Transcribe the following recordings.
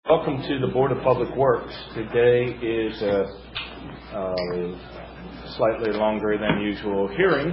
Welcome to the Board of Public Works. Today is a slightly longer than usual hearing.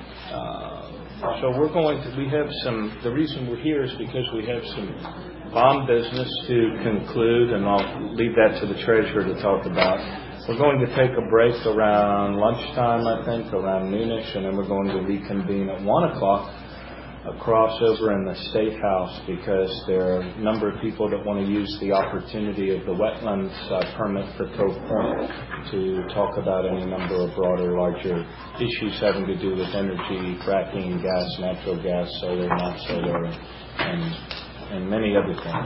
The reason we're here is because we have some bond business to conclude, and I'll leave that to the treasurer to talk about. We're going to take a break around lunchtime, I think, around noonish, and then we're going to reconvene at 1 o'clock. A crossover in the State House because there are a number of people that want to use the opportunity of the wetlands permit for Cove Point to talk about any number of broader, larger issues having to do with energy, fracking, gas, natural gas, solar, not solar, and many other things.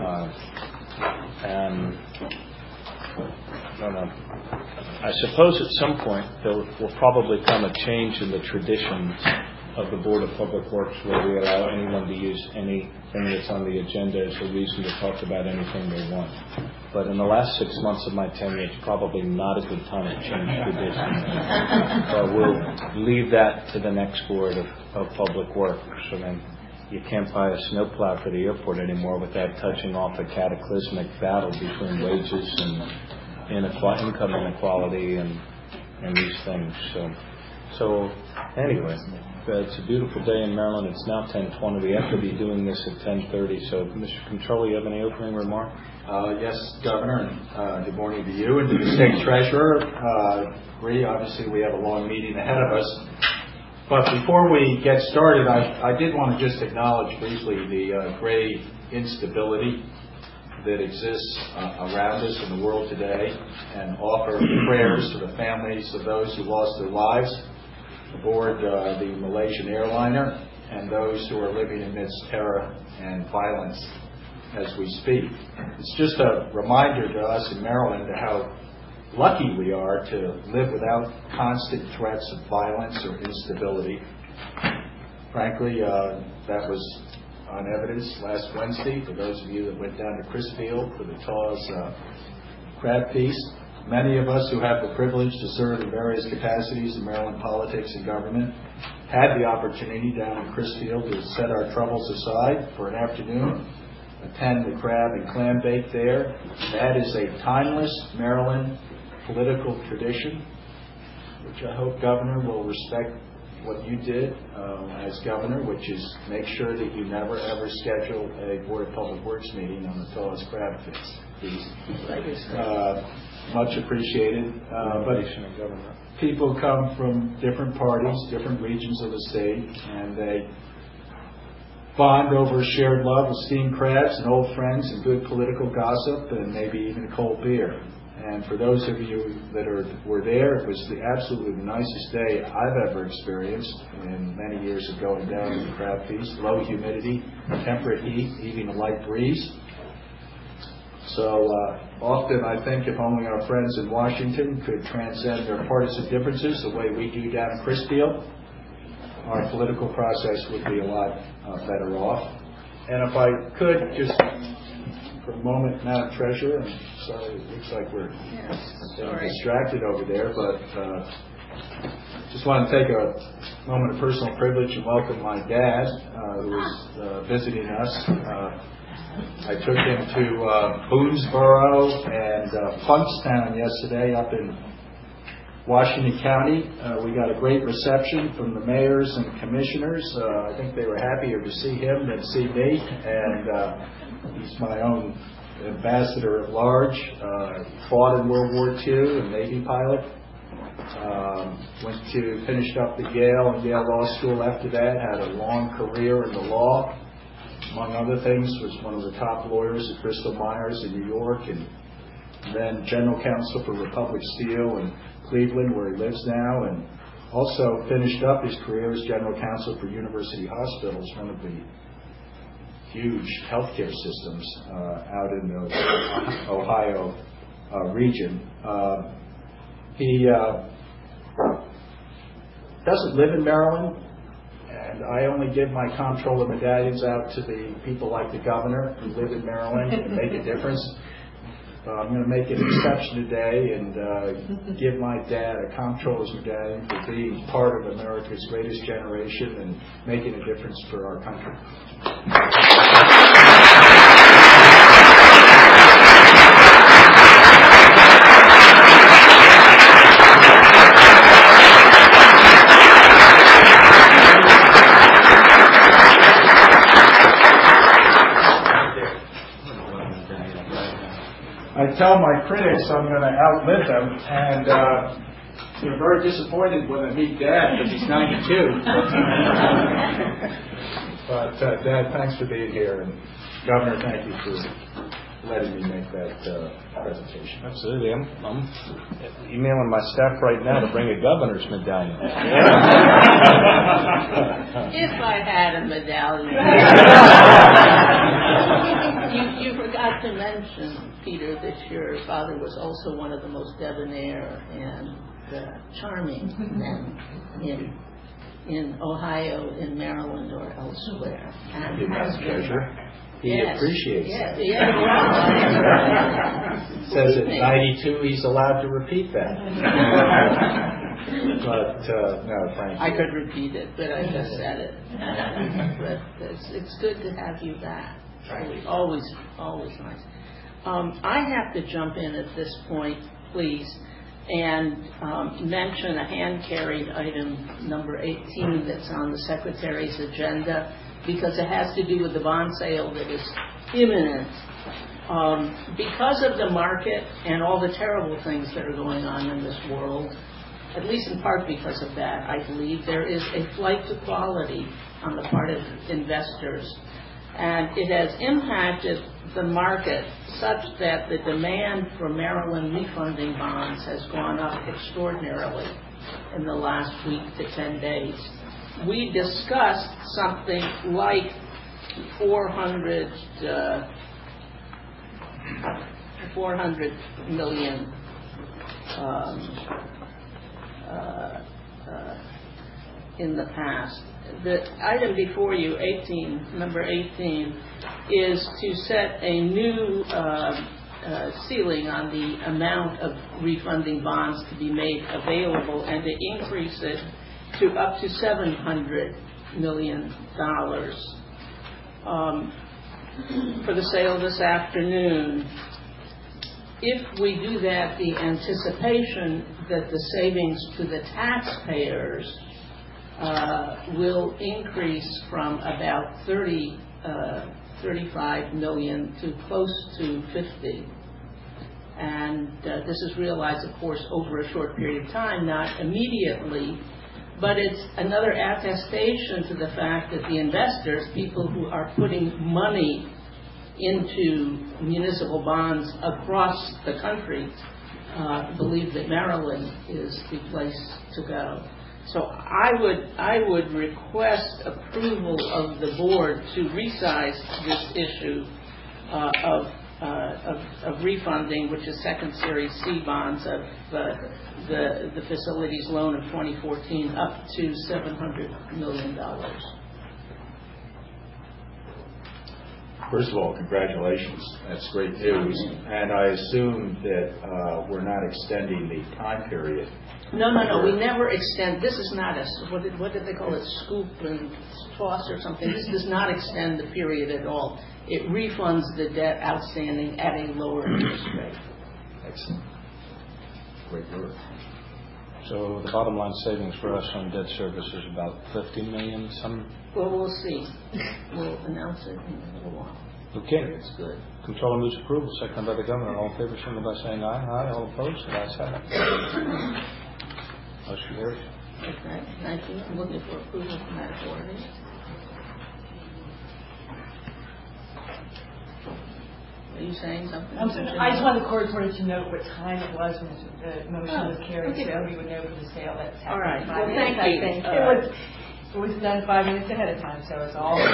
I suppose at some point there will probably come a change in the traditions of the Board of Public Works where we allow anyone to use anything that's on the agenda as a reason to talk about anything they want. But in the last 6 months of my tenure, it's probably not a good time to change traditions. So we'll leave that to the next Board of Public Works. So then you can't buy a snowplow for the airport anymore without touching off a cataclysmic battle between wages and income inequality and these things. So anyway, it's a beautiful day in Maryland. It's now 10:20. We have to be doing this at 10:30. So, Mr. Comptroller, you have any opening remarks? Yes, Governor, and good morning to you and to the State Treasurer. Obviously, we have a long meeting ahead of us. But before we get started, I did want to just acknowledge briefly the grave instability that exists around us in the world today and offer prayers to the families of those who lost their lives aboard the Malaysian airliner and those who are living amidst terror and violence as we speak. It's just a reminder to us in Maryland how lucky we are to live without constant threats of violence or instability. Frankly, that was on evidence last Wednesday for those of you that went down to Crisfield for the TAWS crab feast. Many of us who have the privilege to serve in various capacities in Maryland politics and government had the opportunity down in Crisfield to set our troubles aside for an afternoon, attend the crab and clam bake there. That is a timeless Maryland political tradition, which I hope, Governor, will respect what you did as governor, which is make sure that you never, ever schedule a Board of Public Works meeting on the TAWS crab feast. Much appreciated. But people come from different parties, different regions of the state, and they bond over shared love of steamed crabs and old friends and good political gossip and maybe even cold beer. And for those of you that were there, it was absolutely the nicest day I've ever experienced in many years of going down to the crab feast. Low humidity, temperate heat, even a light breeze. So often I think if only our friends in Washington could transcend their partisan differences the way we do down in Crisfield, our political process would be a lot better off. And if I could just for a moment, Madam Treasurer, I'm sorry, it looks like we're distracted over there, but just want to take a moment of personal privilege and welcome my dad, who was visiting us. I took him to Boonesboro and Funkstown yesterday up in Washington County. We got a great reception from the mayors and commissioners. I think they were happier to see him than see me, and he's my own ambassador at large. Fought in World War II, a Navy pilot. Finished up the Yale and Yale Law School after that, had a long career in the law. Among other things, was one of the top lawyers at Bristol Myers in New York, and then general counsel for Republic Steel in Cleveland, where he lives now, and also finished up his career as general counsel for University Hospitals, one of the huge healthcare systems out in the Ohio region. He doesn't live in Maryland, and I only give my comptroller medallions out to the people like the governor who live in Maryland and make a difference. I'm going to make an exception today and give my dad a comptroller's medallion for being part of America's greatest generation and making a difference for our country. I tell my critics I'm going to outlive them, and they're very disappointed when I meet Dad because he's 92. But Dad, thanks for being here, and Governor, thank you for letting me make that presentation. Absolutely. I'm emailing my staff right now to bring a governor's medallion. If I had a medallion. You forgot to mention, Peter, that your father was also one of the most debonair and charming men in Ohio, in Maryland, or elsewhere. And That's a pleasure. He appreciates it. Says at 92 he's allowed to repeat that. But no, thank you. I could repeat it, but I just said it. But it's good to have you back. Always nice. I have to jump in at this point, please, and mention a hand-carried item, number 18, that's on the Secretary's agenda, because it has to do with the bond sale that is imminent. Because of the market and all the terrible things that are going on in this world, at least in part because of that, I believe, there is a flight to quality on the part of investors. And it has impacted the market such that the demand for Maryland refunding bonds has gone up extraordinarily in the last week to 10 days. We discussed something like 400 million in the past. The item before you, number 18, is to set a new ceiling on the amount of refunding bonds to be made available and to increase it to up to $700 million for the sale this afternoon. If we do that, the anticipation that the savings to the taxpayers will increase from about 35 million to close to 50. And this is realized, of course, over a short period of time, not immediately, but it's another attestation to the fact that the investors, people who are putting money into municipal bonds across the country, believe that Maryland is the place to go. So I would request approval of the board to resize this issue of refunding, which is second series C bonds of the facilities loan of 2014 up to $700 million. First of all, congratulations. That's great news. And I assume that we're not extending the time period. No. We never extend. This is not a, what did they call it, scoop and toss or something. This does not extend the period at all. It refunds the debt outstanding at a lower interest rate. Excellent. Great work. So the bottom line savings for us on debt service is about $50 million. Well, we'll see. We'll announce it in a little while. Okay. It's good. Controller moves approval. Seconded by the governor. All in favor, signify by saying aye. Aye. All opposed? The ayes have it. Motion carries. Okay. Thank you. I'm looking for approval from that authority. Are you saying something? I just wanted the court reporter to note what time it was when the motion was carried, okay. so we would know for the sale that's happening. All right. In 5 Well, minutes, thank you. I think. It was done 5 minutes ahead of time, so it's all.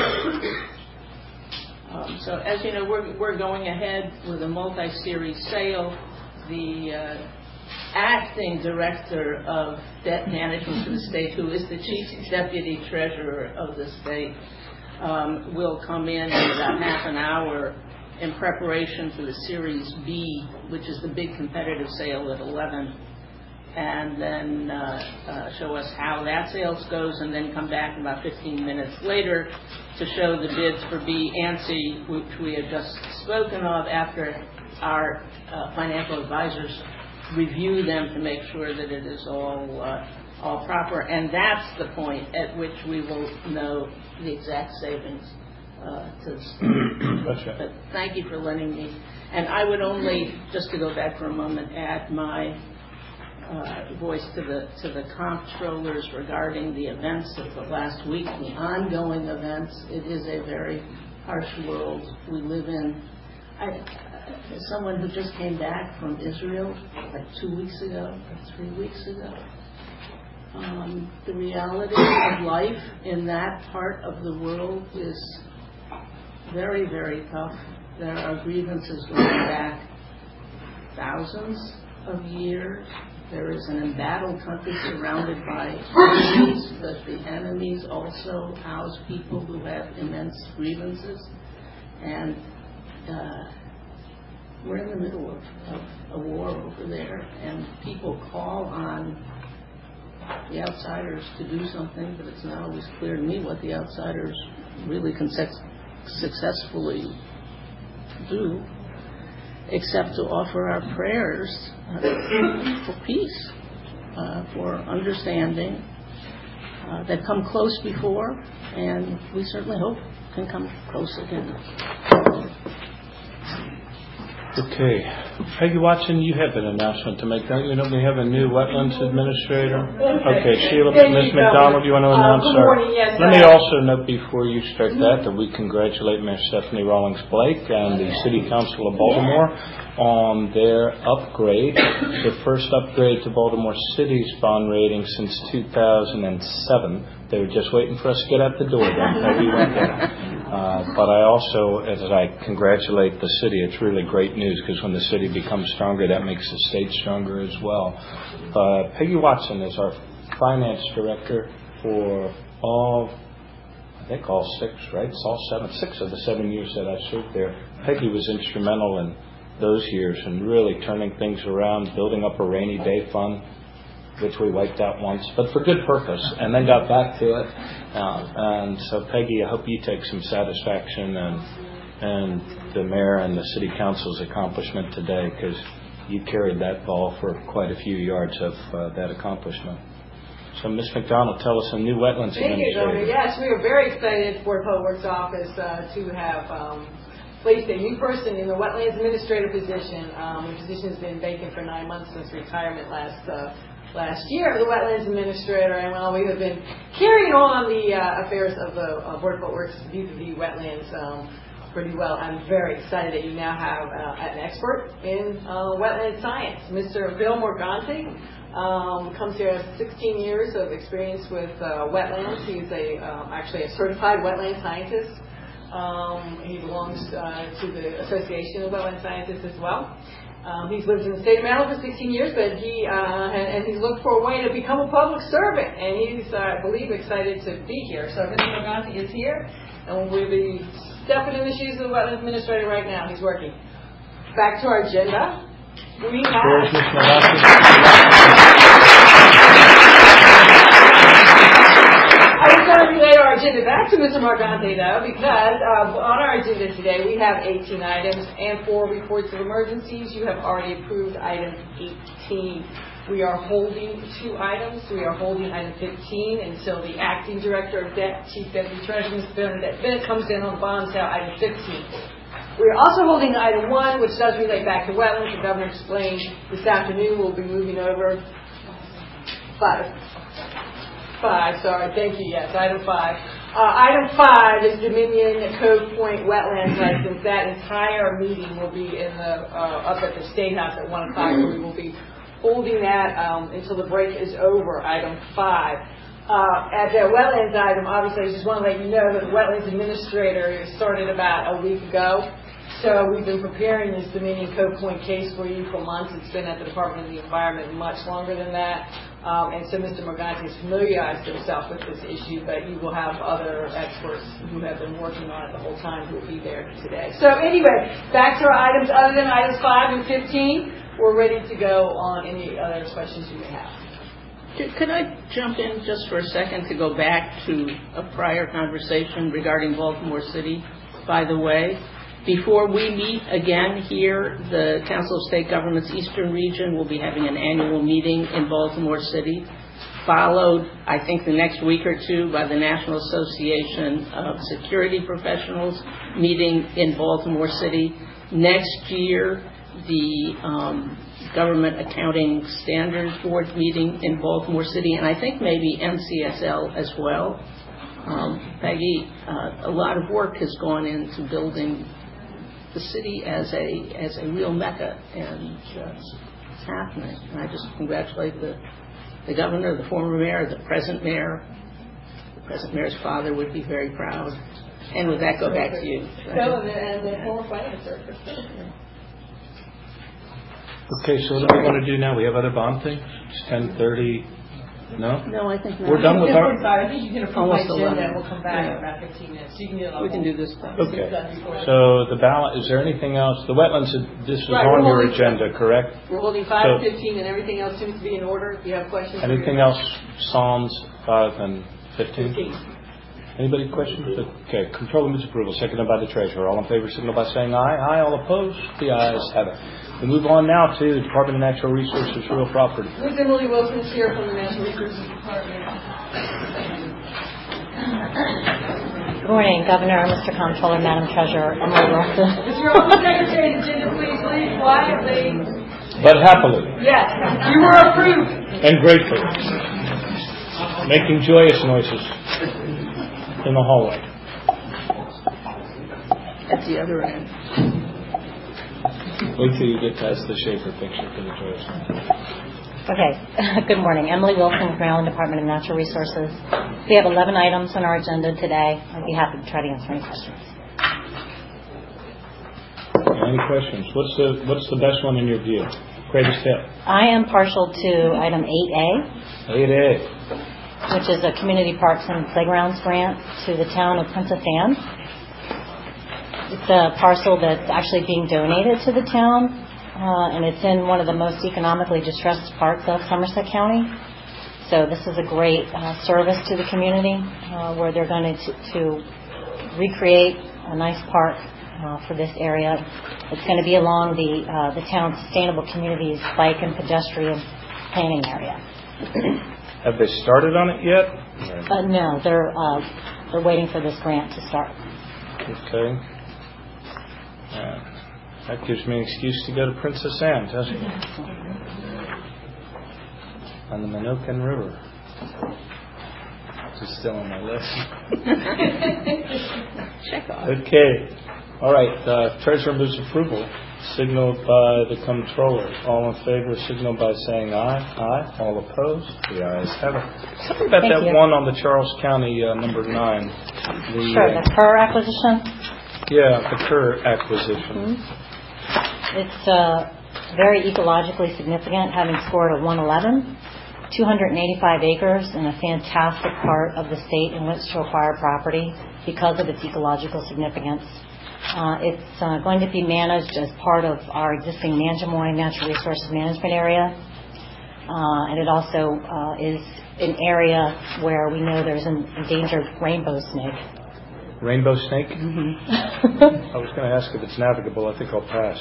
So as you know, we're going ahead with a multi-series sale. The acting director of debt management for the state, who is the chief deputy treasurer of the state, will come in about half an hour in preparation for the Series B, which is the big competitive sale at 11, and then show us how that sales goes, and then come back about 15 minutes later to show the bids for B and C, which we had just spoken of, after our financial advisors review them to make sure that it is all proper. And that's the point at which we will know the exact savings to the state. Gotcha. But thank you for letting me And I would only, just to go back for a moment, add my voice to the comptrollers regarding the events of the last week, the ongoing events. It is a very harsh world we live in. As someone who just came back from Israel like 2 weeks ago or 3 weeks ago, the reality of life in that part of the world is very, very tough. There are grievances going back thousands of years. There is an embattled country surrounded by enemies, but the enemies also house people who have immense grievances. And we're in the middle of a war over there, and people call on the outsiders to do something, but it's not always clear to me what the outsiders really can successfully do, except to offer our prayers for peace, for understanding that come close before, and we certainly hope can come close again. Okay. Peggy Watson, you have an announcement to make, don't you? Don't we have a new wetlands administrator? Okay, Sheila, Ms. McDonald, you want to announce good morning, yes. Let me also note before you start that we congratulate Mayor Stephanie Rawlings-Blake and the City Council of Baltimore on their upgrade, the first upgrade to Baltimore City's bond rating since 2007. They were just waiting for us to get out the door then. Peggy went there. But I also, as I congratulate the city, it's really great news because when the city becomes stronger, that makes the state stronger as well. Peggy Watson is our finance director for all 6, right? It's all 6 of the 7 years that I served there. Peggy was instrumental in those years and really turning things around, building up a rainy day fund, which we wiped out once, but for good purpose, and then got back to it. And so, Peggy, I hope you take some satisfaction and the mayor and the city council's accomplishment today, because you carried that ball for quite a few yards of that accomplishment. So, Ms. McDonald, tell us a new wetlands administrator. Thank you, Yes, we are very excited for Public Works Office to have placed a new person in the wetlands administrator position. The position has been vacant for 9 months since retirement last year of the wetlands administrator, and while we have been carrying on the affairs of the Board of Public Works vis-a-vis wetlands pretty well, I'm very excited that you now have an expert in wetland science. Mr. Bill Morganti comes here with 16 years of experience with wetlands. He's actually a certified wetland scientist. He belongs to the Association of Wetland Scientists as well. He's lived in the state of Maryland for 16 years, but he's looked for a way to become a public servant, and he's, I believe, excited to be here. So Mr. Morganti is here, and we'll be stepping in the shoes of the wetland administrator right now. He's working. Back to our agenda. We I was going to relay our agenda back to Mr. Morganti, though, because on our agenda today we have 18 items and 4 reports of emergencies. You have already approved item 18. We are holding 2 items. We are holding item 15 until the acting director of debt, Chief Deputy Treasurer, Ms. Bernadette Bennett, comes in on bond sale item 15. We are also holding item 1, which does relate back to wetlands. The governor explained this afternoon. We'll be moving over 5, sorry, thank you, yes, item 5. Item 5 is Dominion Cove Point Wetlands License. That entire meeting will be up at the State House at 1 o'clock. We will be holding that until the break is over, item 5. At the wetlands item, obviously, I just want to let you know that the wetlands administrator started about a week ago. So we've been preparing this Dominion Cove Point case for you for months. It's been at the Department of the Environment much longer than that. And so Mr. Morganti has familiarized himself with this issue, but you will have other experts who have been working on it the whole time who will be there today. So anyway, back to our items other than items 5 and 15. We're ready to go on any other questions you may have. Could I jump in just for a second to go back to a prior conversation regarding Baltimore City, by the way? Before we meet again here, the Council of State Governments Eastern Region will be having an annual meeting in Baltimore City, followed, I think, the next week or 2 by the National Association of Security Professionals meeting in Baltimore City. Next year, the Government Accounting Standards Board meeting in Baltimore City, and I think maybe MCSL as well. Peggy, a lot of work has gone into building the city as a real mecca, and it's happening. And I just congratulate the governor, the former mayor, the present mayor. The present mayor's father would be very proud. And with that, go back to you. No, and the former finance director. Okay, so what do we want to do now? We have other bond things? It's 10:30. No? No, I think not. We're done with our... I think you can approve my Almost agenda 11. and we'll come back Yeah. in about 15 minutes. You can do it. We can do this. Okay. So the ballot, is there anything else? The wetlands, this was Right, on we're your holding- agenda, correct? We're holding 5 and 15, and everything else seems to be in order. If you have questions. Anything else? Psalms 5 and 15? 15. Anybody questions? Okay. Control limits approval, seconded by the treasurer. All in favor, signal by saying aye. Aye. All opposed? The ayes have it. We move on now to the Department of Natural Resources, real property. Ms. Emily Wilson is here from the Natural Resources Department. Good morning, Governor, Mr. Comptroller, Madam Treasurer, Emily Wilson. Mr. Office Secretary, agenda, please leave quietly. But happily Yes, you were approved. and gratefully, making joyous noises in the hallway. At the other end. Wait till you get past the Schaefer picture for the joyous. Okay, good morning. Emily Wilson with Maryland Department of Natural Resources. We have 11 items on our agenda today. I'd be happy to try to answer any questions. Any questions? What's the best one in your view? Greatest hit? I am partial to item 8A, 8A. which is a Community Parks and Playgrounds grant to the town of Princess Anne. It's a parcel that's actually being donated to the town, and it's in one of the most economically distressed parts of Somerset County. So this is a great service to the community where they're going to recreate a nice park for this area. It's going to be along the town's sustainable communities bike and pedestrian planning area. Have they started on it yet? No, they're waiting for this grant to start. Okay. That gives me an excuse to go to Princess Anne, doesn't it? On the Minokan River. Which is still on my list. Check off. Okay. All right. Treasurer moves approval, signaled by the comptroller. All in favor, signal by saying aye. Aye. All opposed? The ayes have it. Tell me about Thank that you. one on the Charles County number 9. Sure, the Kerr acquisition. Yeah, the Kerr acquisition. It's very ecologically significant, having scored a 111, 285 acres in a fantastic part of the state in which to acquire property because of its ecological significance. It's going to be managed as part of our existing Nanjemoy Natural Resources Management area. And it also is an area where we know there's an endangered rainbow snake. Rainbow snake? Mm-hmm. I was going to ask if it's navigable. I think I'll pass.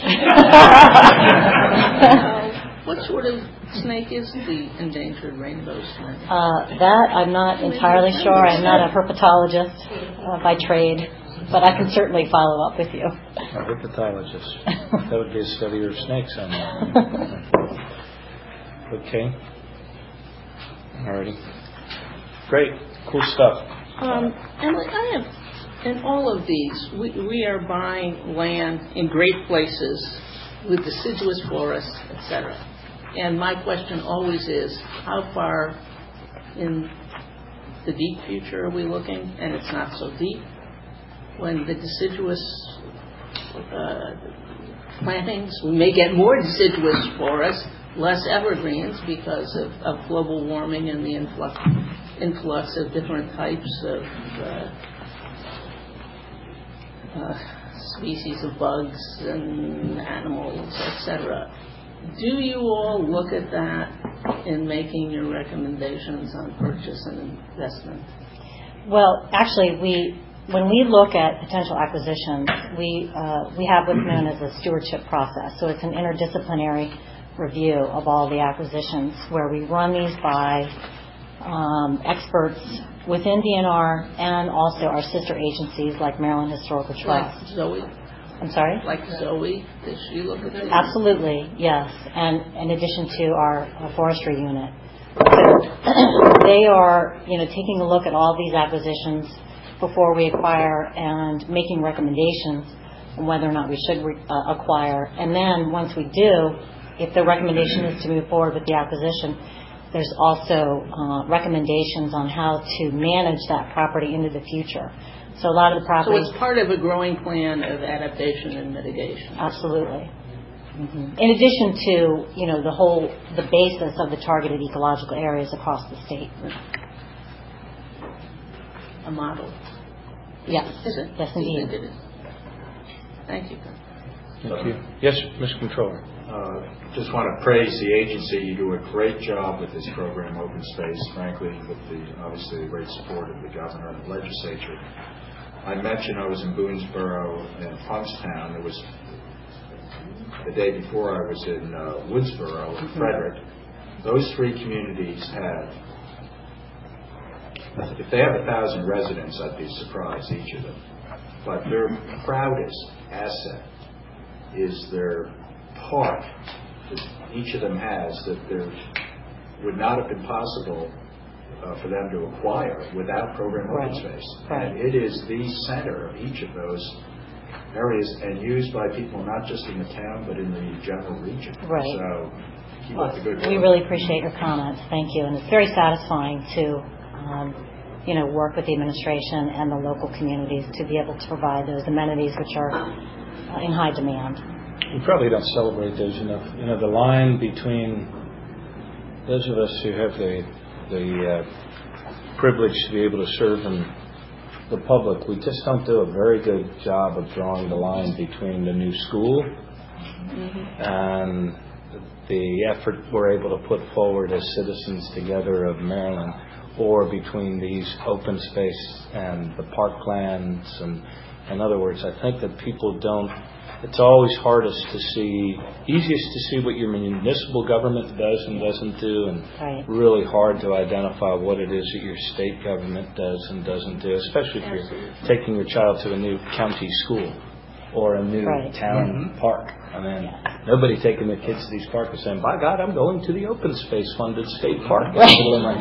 What sort of snake is the endangered rainbow snake? That I'm not entirely sure. I'm not a herpetologist by trade, but I can certainly follow up with you. A herpetologist. That would be a study of snakes on that. Okay. Alrighty. Great. Cool stuff. Emily, I have, in all of these, we are buying land in great places with deciduous forests, etc. And my question always is, how far in the deep future are we looking? And it's not so deep. When the deciduous plantings, we may get more deciduous forests, less evergreens because of global warming and the influx of different types of species of bugs and animals, etc. Do you all look at that in making your recommendations on purchase and investment? Well, actually, when we look at potential acquisitions, we have what's known as a stewardship process. So it's an interdisciplinary review of all the acquisitions where we run these by experts within DNR and also our sister agencies like Maryland Historical Trust. Like Zoe? I'm sorry? Like Zoe, does she look at these? Absolutely, yes. And in addition to our forestry unit. So they are, taking a look at all these acquisitions before we acquire and making recommendations on whether or not we should acquire. And then once we do, if the recommendation is to move forward with the acquisition, there's also recommendations on how to manage that property into the future. So a lot of the So properties... it's part of a growing plan of adaptation and mitigation. Absolutely. In addition to, the basis of the targeted ecological areas across the state. A model. Yes. Is it? Yes, Do you indeed. think it is? Thank you. Thank you. Yes, Mr. Controller. Just want to praise the agency. You do a great job with this program, Open Space, frankly, with obviously the great support of the governor and the legislature. I mentioned I was in Boonesboro and Funkstown. It was the day before I was in Woodsboro and Frederick. Those three communities have, if they have 1,000 residents, I'd be surprised, each of them. But their proudest asset is their park that each of them has that there would not have been possible for them to acquire without program Open Space. Right. And it is the center of each of those areas and used by people not just in the town but in the general region. Right. So keep up the good work. We really appreciate your comments. Thank you. And it's very satisfying to work with the administration and the local communities to be able to provide those amenities which are in high demand. We probably don't celebrate those enough. The line between those of us who have the privilege to be able to serve in the public, we just don't do a very good job of drawing the line between the new school and the effort we're able to put forward as citizens together of Maryland, or between these open space and the parklands. And in other words, I think that people don't, it's always easiest to see what your municipal government does and doesn't do, and really hard to identify what it is that your state government does and doesn't do, especially if you're taking your child to a new county school or a new town park. I mean, nobody taking their kids to these parks is saying, by God, I'm going to the open space funded state park. Right.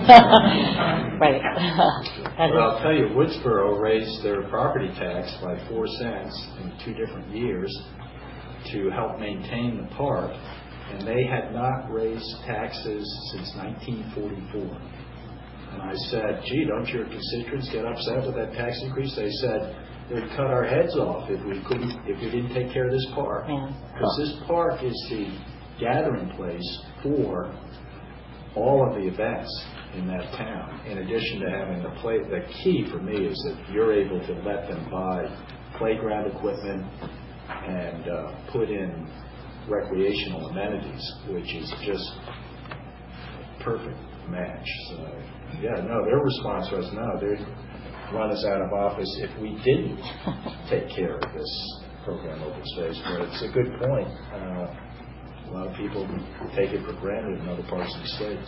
But I'll tell you, Woodsboro raised their property tax by 4 cents in 2 different years to help maintain the park, and they had not raised taxes since 1944. And I said, gee, don't your constituents get upset with that tax increase? They said, they'd cut our heads off if we didn't take care of this park. Because this park is the gathering place for all of the events in that town. In addition to having the key for me is that you're able to let them buy playground equipment and put in recreational amenities, which is just a perfect match. So, their response was, no, they'd run us out of office if we didn't take care of this program, Open Space. But it's a good point. A lot of people take it for granted in other parts of the state.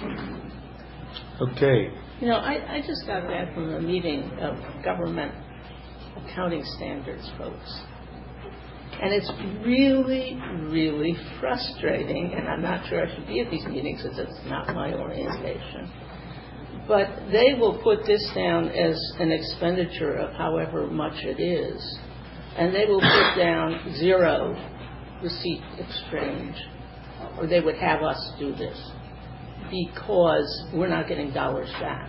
Okay. I just got back from a meeting of government accounting standards folks. And it's really, really frustrating, and I'm not sure I should be at these meetings because it's not my orientation. But they will put this down as an expenditure of however much it is, and they will put down 0 receipt exchange, or they would have us do this, because we're not getting dollars back.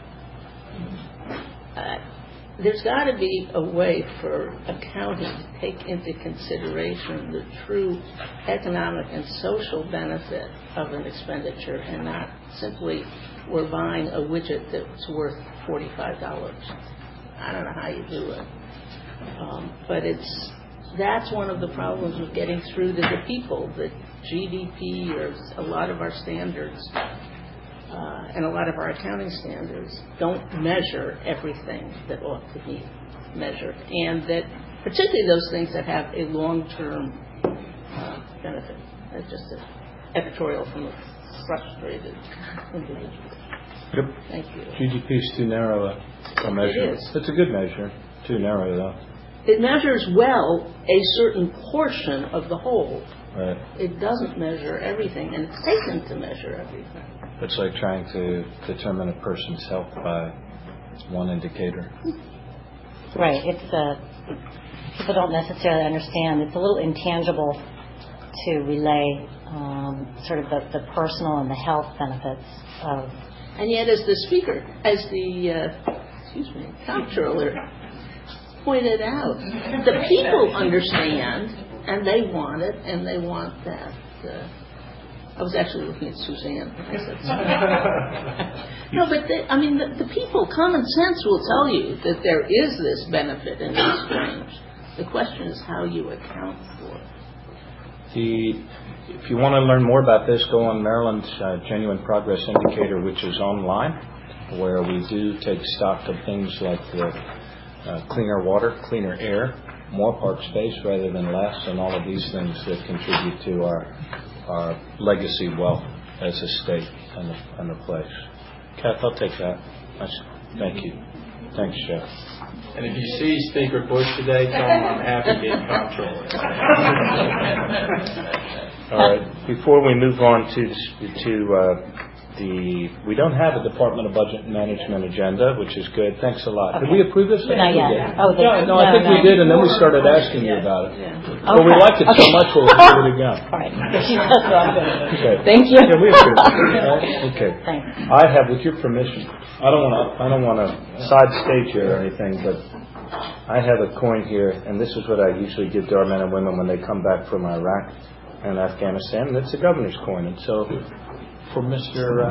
There's got to be a way for accounting to take into consideration the true economic and social benefit of an expenditure, and not simply we're buying a widget that's worth $45. I don't know how you do it. But that's one of the problems with getting through to the people, that GDP or a lot of our standards and a lot of our accounting standards don't measure everything that ought to be measured, and that particularly those things that have a long-term benefit. That's just an editorial from a frustrated individual. Yep. Thank you. GDP is too narrow a measure. It is. It's a good measure. Too narrow, though. It measures well a certain portion of the whole. Right. It doesn't measure everything, and it's taken to measure everything. It's like trying to determine a person's health by one indicator. Right. It's people don't necessarily understand. It's a little intangible to relay sort of the personal and the health benefits of. And yet, as the speaker, as the comptroller pointed out, the people understand, and they want it, and they want that. I was actually looking at Suzanne. No, but the people, common sense will tell you that there is this benefit in exchange. The question is how you account for it. If you want to learn more about this, go on Maryland's Genuine Progress Indicator, which is online, where we do take stock of things like the cleaner water, cleaner air, more park space rather than less, and all of these things that contribute to our legacy wealth as a state and a place. Kath, I'll take that. Thank you. Thanks, Jeff. And if you see Speaker Bush today, tell him I'm happy being comptroller. All right. Before we move on to we don't have a Department of Budget and Management agenda, which is good. Thanks a lot. Okay. Did we approve this? Not yet. No, I think we did, and then we started asking you about it. Yeah. But we liked it so much, we'll do it again. All right. Okay. Thank you. Yeah, we approve it. Okay. Thanks. I have, with your permission, I don't want to side stage here or anything, but I have a coin here, and this is what I usually give to our men and women when they come back from Iraq and Afghanistan, and it's a governor's coin. And so, for Mr.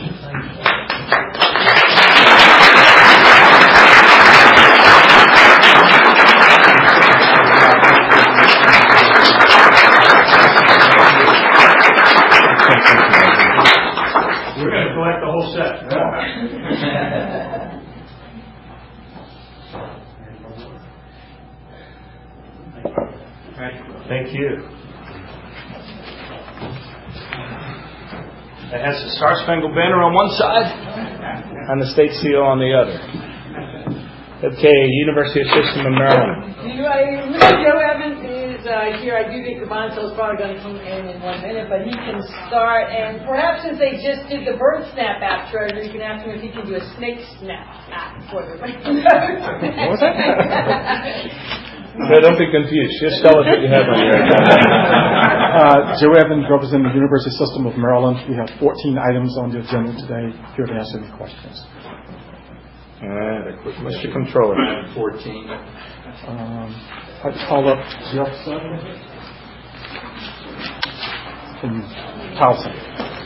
We're going to collect the whole set. Thank you. It has the Star Spangled Banner on one side and the state seal on the other. Okay, University System of Maryland. Joe Evans is here. I do think Bonso's probably going to come in 1 minute, but he can start. And perhaps since they just did the bird snap app, Treasurer, you can ask him if he can do a snake snap app for the What was that? No, don't be confused. Just tell us what you have on your agenda. Joe Evans, representing the University System of Maryland. We have 14 items on the agenda today. Here to answer any questions. All right, Mr. Controller. 14. I'd call up Jeff Sutton from Towson.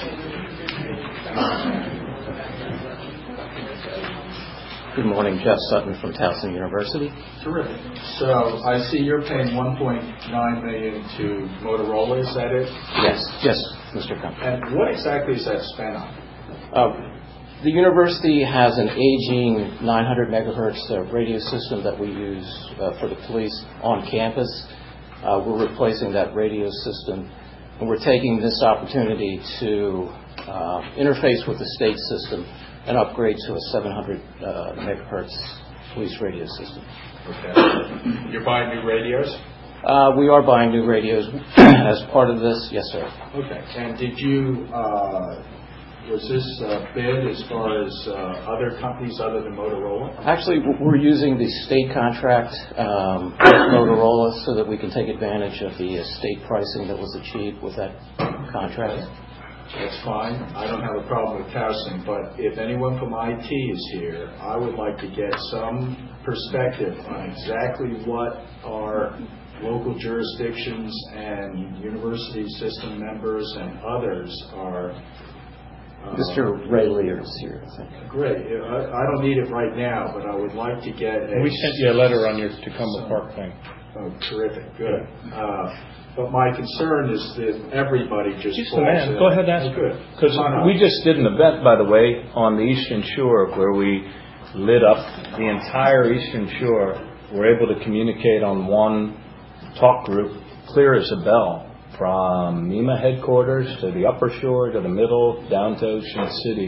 Good morning, Jeff Sutton from Towson University. Terrific. So I see you're paying $1.9 million to Motorola. Is that it? Yes, Mr. Compton. And what exactly is that spent on? The university has an aging 900 megahertz radio system that we use for the police on campus. We're replacing that radio system, and we're taking this opportunity to interface with the state system and upgrade to a 700 megahertz police radio system. Okay. You're buying new radios? We are buying new radios as part of this. Yes, sir. Okay. And did you, was this bid as far as other companies other than Motorola? Actually, we're using the state contract with Motorola so that we can take advantage of the state pricing that was achieved with that contract. That's fine. I don't have a problem with Towson, but if anyone from IT is here, I would like to get some perspective on exactly what our local jurisdictions and university system members and others are. Mr. Ray Lear is here, I think. Great. I don't need it right now, but I would like to get a... We sent you a letter on your Tacoma Park thing. Oh, terrific. Good. But my concern is that everybody just falls in. Go ahead and ask. Good. Because we just did an event, by the way, on the Eastern Shore where we lit up the entire Eastern Shore. We're able to communicate on one talk group, clear as a bell, from MEMA headquarters to the Upper Shore to the middle, down to Ocean City.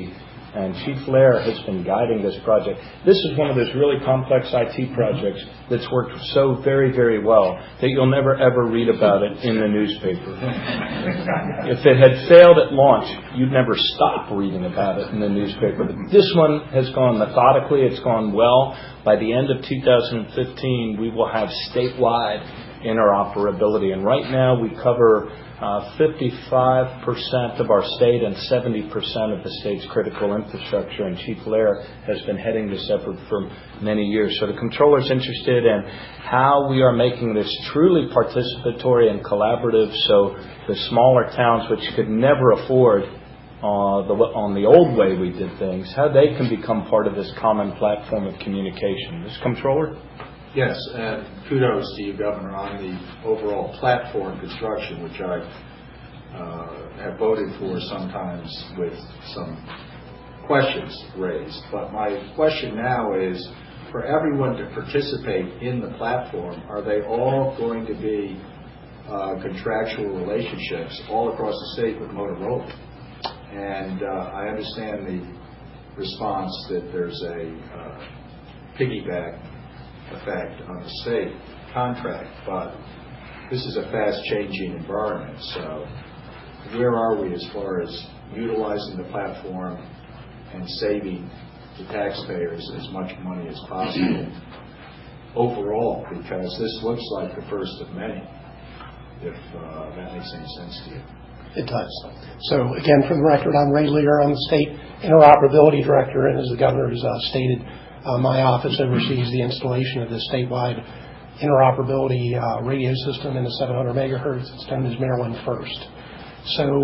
And Chief Lair has been guiding this project. This is one of those really complex IT projects that's worked so very, very well that you'll never, ever read about it in the newspaper. If it had failed at launch, you'd never stop reading about it in the newspaper. But this one has gone methodically. It's gone well. By the end of 2015, we will have statewide interoperability. And right now, we cover 55% of our state and 70% of the state's critical infrastructure, and Chief Lair has been heading this effort for many years. So the Comptroller's interested in how we are making this truly participatory and collaborative, so the smaller towns which could never afford on the old way we did things, how they can become part of this common platform of communication. Mr. Comptroller? Yes, and kudos to you, Governor, on the overall platform construction, which I have voted for sometimes with some questions raised. But my question now is, for everyone to participate in the platform, are they all going to be contractual relationships all across the state with Motorola? And I understand the response that there's a piggyback effect on the state contract, but this is a fast-changing environment. So where are we as far as utilizing the platform and saving the taxpayers as much money as possible overall? Because this looks like the first of many, if that makes any sense to you. It does. So again, for the record, I'm Ray Lear. I'm the State Interoperability Director, and as the Governor has stated, my office oversees the installation of the statewide interoperability radio system in the 700 megahertz. It's known as Maryland First. So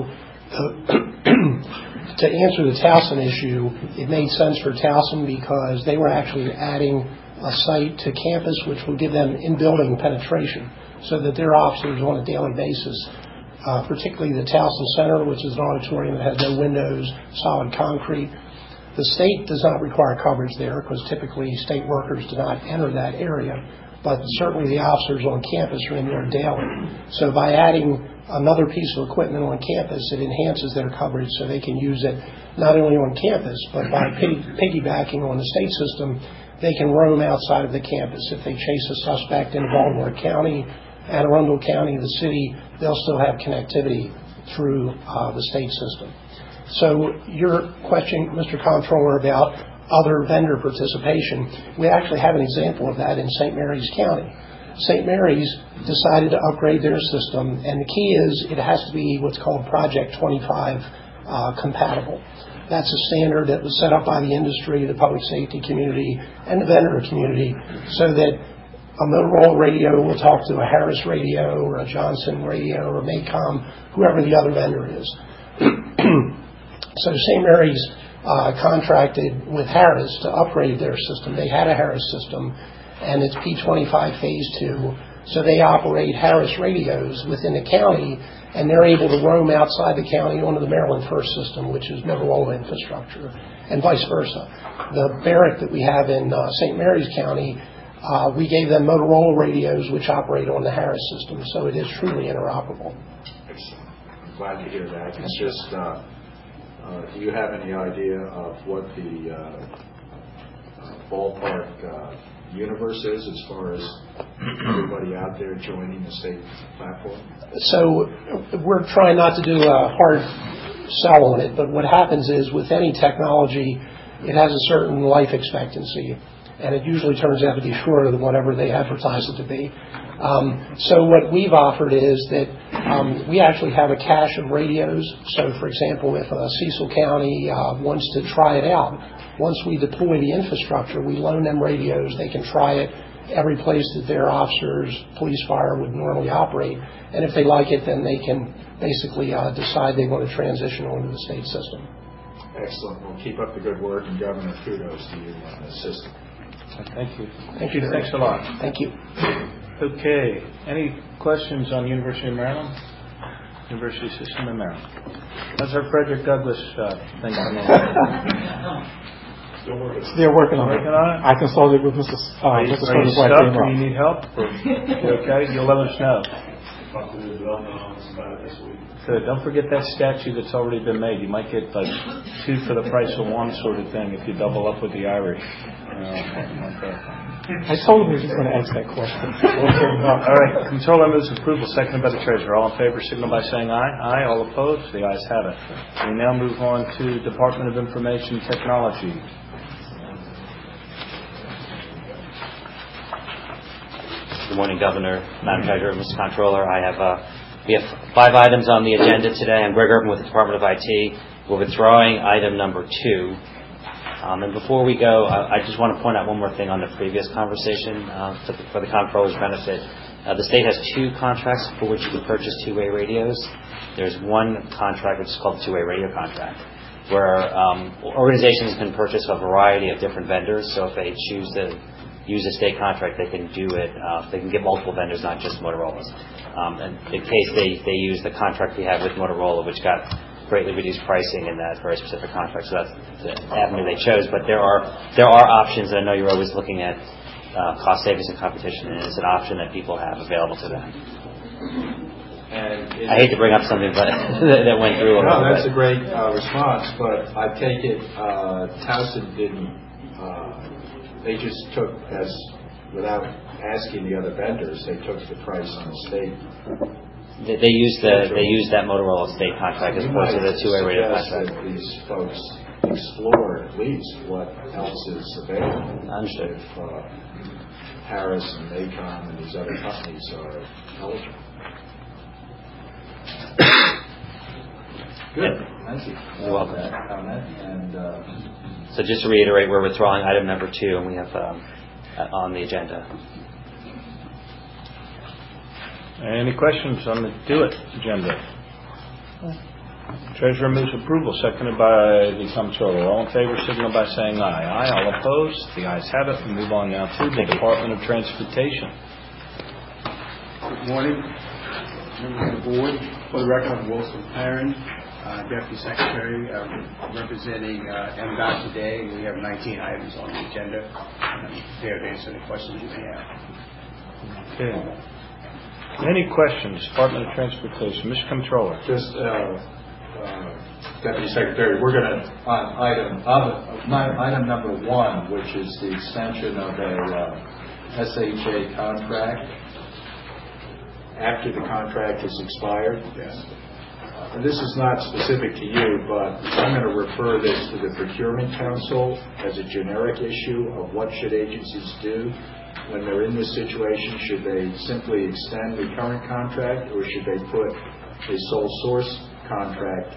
to answer the Towson issue, it made sense for Towson because they were actually adding a site to campus which will give them in-building penetration so that their officers on a daily basis, particularly the Towson Center, which is an auditorium that has no windows, solid concrete. The state does not require coverage there because typically state workers do not enter that area, but certainly the officers on campus are in there daily. So by adding another piece of equipment on campus, it enhances their coverage so they can use it not only on campus, but by piggybacking on the state system, they can roam outside of the campus. If they chase a suspect in Baltimore County, Anne Arundel County, the city, they'll still have connectivity through the state system. So your question, Mr. Comptroller, about other vendor participation, we actually have an example of that in St. Mary's County. St. Mary's decided to upgrade their system, and the key is it has to be what's called Project 25 compatible. That's a standard that was set up by the industry, the public safety community, and the vendor community, so that a Motorola radio will talk to a Harris radio or a Johnson radio or Maycom, whoever the other vendor is. So St. Mary's contracted with Harris to upgrade their system. They had a Harris system, and it's P25 Phase 2. So they operate Harris radios within the county, and they're able to roam outside the county onto the Maryland First system, which is Motorola infrastructure, and vice versa. The barrack that we have in St. Mary's County, we gave them Motorola radios, which operate on the Harris system. So it is truly interoperable. Excellent. I'm glad to hear that. It's just... do you have any idea of what the ballpark universe is as far as everybody out there joining the state platform? So we're trying not to do a hard sell on it, but what happens is with any technology, it has a certain life expectancy, and it usually turns out to be shorter than whatever they advertise it to be. So what we've offered is that we actually have a cache of radios. So, for example, if Cecil County wants to try it out, once we deploy the infrastructure, we loan them radios. They can try it every place that their officers, police, fire would normally operate. And if they like it, then they can basically decide they want to transition onto the state system. Excellent. Well, keep up the good work, and Governor, kudos to you on this system. Thank you. Thank you. Thanks a lot. Thank you. Okay. Any questions on University of Maryland? University System in Maryland. How's our Frederick Douglass thing coming along? They're working on it. I consulted with Mrs. Are you stuck or you need help? Okay, you'll let us know. talk to the development office about it this week. Good. Don't forget that statue that's already been made. You might get like 2 for the price of 1 sort of thing if you double up with the Irish. I told him he was going to ask that question. All right. Controller moves approval, seconded by the treasurer. All in favor, signal by saying aye. Aye. All opposed? The ayes have it. We now move on to Department of Information Technology. Good morning, Governor, Madam Treasurer, Mr. Comptroller. We have 5 items on the agenda today. I'm Greg Urban with the Department of IT. We're withdrawing item number 2. And before we go, I just want to point out one more thing on the previous conversation for the Comptroller's benefit. The state has 2 contracts for which you can purchase two-way radios. There's one contract which is called the two-way radio contract, where organizations can purchase a variety of different vendors. So if they choose to use a state contract, they can do it. They can get multiple vendors, not just Motorola's. And in case they use the contract we have with Motorola, which got greatly reduced pricing in that very specific contract. So that's the avenue they chose. But there are options. And I know you're always looking at cost savings and competition, and it's an option that people have available to them. And I hate to bring up something but that went through. No, that's a great response. But I take it Towson didn't. They just took, without asking the other vendors, they took the price on the state. They used that Motorola state contract as opposed to the two-way radio contract. That these folks explore at least what else is available. Understood. If Harris and Macom and these other companies are eligible. Good. Thank you. You're welcome. That comment. And so just to reiterate, we're withdrawing item number 2, and we have on the agenda. Any questions on the Do It agenda? Treasurer moves approval, seconded by the Comptroller. All in favor, signal by saying aye. Aye. All opposed? The ayes have it. We move on now to the Department of Transportation. Good morning, members of the board. For the record, I'm Wilson Perrin, Deputy Secretary, representing MDOT today. We have 19 items on the agenda. I'm prepared to answer any questions you may have. Okay. Any questions, Department of Transportation? Mr. Comptroller. just, Deputy Secretary, we're going to, on item number 1, which is the extension of a SHA contract after the contract has expired. Yes. And this is not specific to you, but I'm going to refer this to the Procurement Council as a generic issue of what should agencies do when they're in this situation. Should they simply extend the current contract, or should they put a sole source contract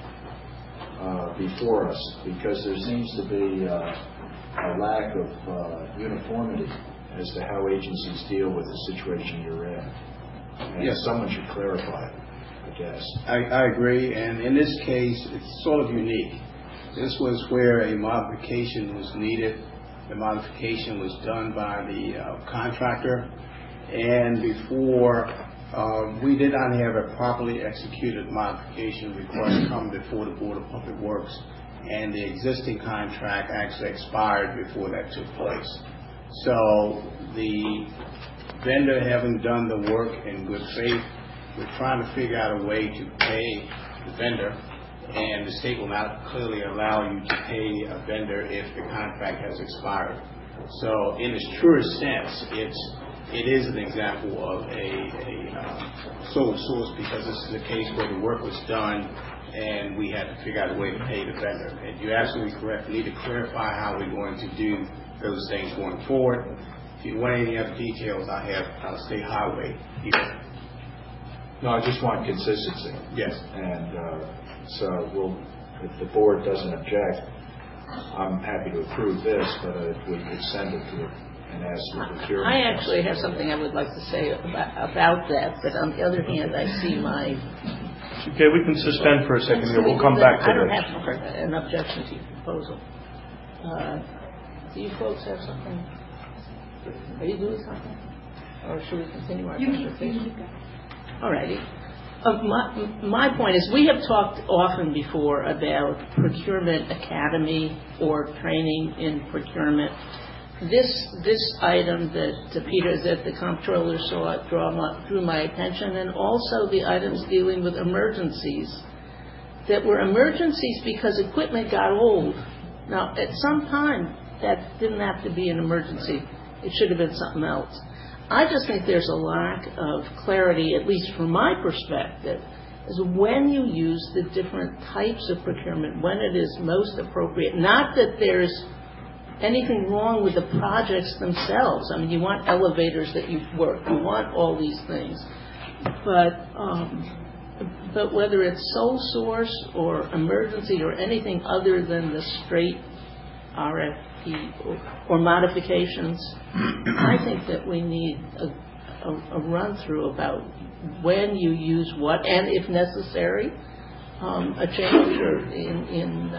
before us? Because there seems to be a lack of uniformity as to how agencies deal with the situation you're in. And yes, someone should clarify it, I guess. I agree, and in this case, it's sort of unique. This was where a modification was needed. The modification was done by the contractor, and before we did not have a properly executed modification request come before the Board of Public Works, and the existing contract actually expired before that took place. So the vendor, having done the work in good faith, we're trying to figure out a way to pay the vendor, and the state will not clearly allow you to pay a vendor if the contract has expired. So in its truest sense, it is an example of a sole source, because this is a case where the work was done and we had to figure out a way to pay the vendor. And you're absolutely correct. We need to clarify how we're going to do those things going forward. If you want any other details, I have State Highway here. No, I just want consistency. Yes. And so if the board doesn't object, I'm happy to approve this, but if we could send it to it and ask the procurement. I actually have something I would like to say about that, but on the other hand, I see my... Okay, we can suspend for a second here. We'll come back to I don't this. have an objection to your proposal. Do you folks have something? Are you doing something? Or should we continue our conversation? All righty. My point is, we have talked often before about procurement academy or training in procurement. this item that Peter, that the comptroller saw drew my attention, and also the items dealing with emergencies that were emergencies because equipment got old. Now, at some time, that didn't have to be an emergency. It should have been something else. I just think there's a lack of clarity, at least from my perspective, as when you use the different types of procurement, when it is most appropriate. Not that there's anything wrong with the projects themselves. I mean, you want elevators that you work, you want all these things. But whether it's sole source or emergency or anything other than the straight RFP or modifications, I think that we need a run-through about when you use what, and if necessary, a change in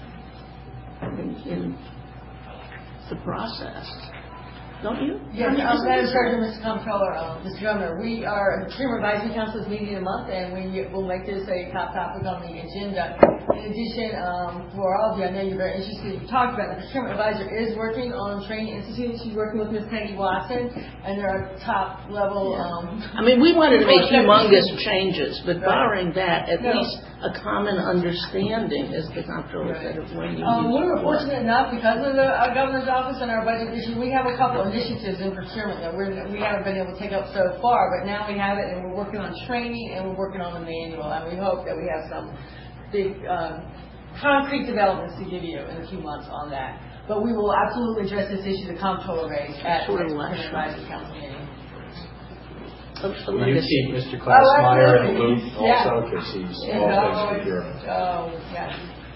the process. Don't you? Yes, Madam Treasurer, Mr. Comptroller, Mr. Governor, our Procurement Advisory Council is meeting in a month, and we will make this a top topic on the agenda. In addition, for all of you, I know you're very interested. We talked about the Procurement Advisor is working on training institutes. She's working with Ms. Peggy Watson, and there are top level. I mean, we wanted to make humongous changes, but barring that, at least a common understanding, as the comptroller said, of when you use we were fortunate enough because of the governor's office and our budget issue. We have a couple initiatives in procurement that we haven't been able to take up so far, but now we have it, and we're working on training and we're working on the manual, and we hope that we have some big concrete developments to give you in a few months on that. But we will absolutely address this issue the comptroller raised at the Procurement Advisory Council meeting. Will you keep Mr. Klausmeyer in the loop also, because he's all things procurement? Oh, yes.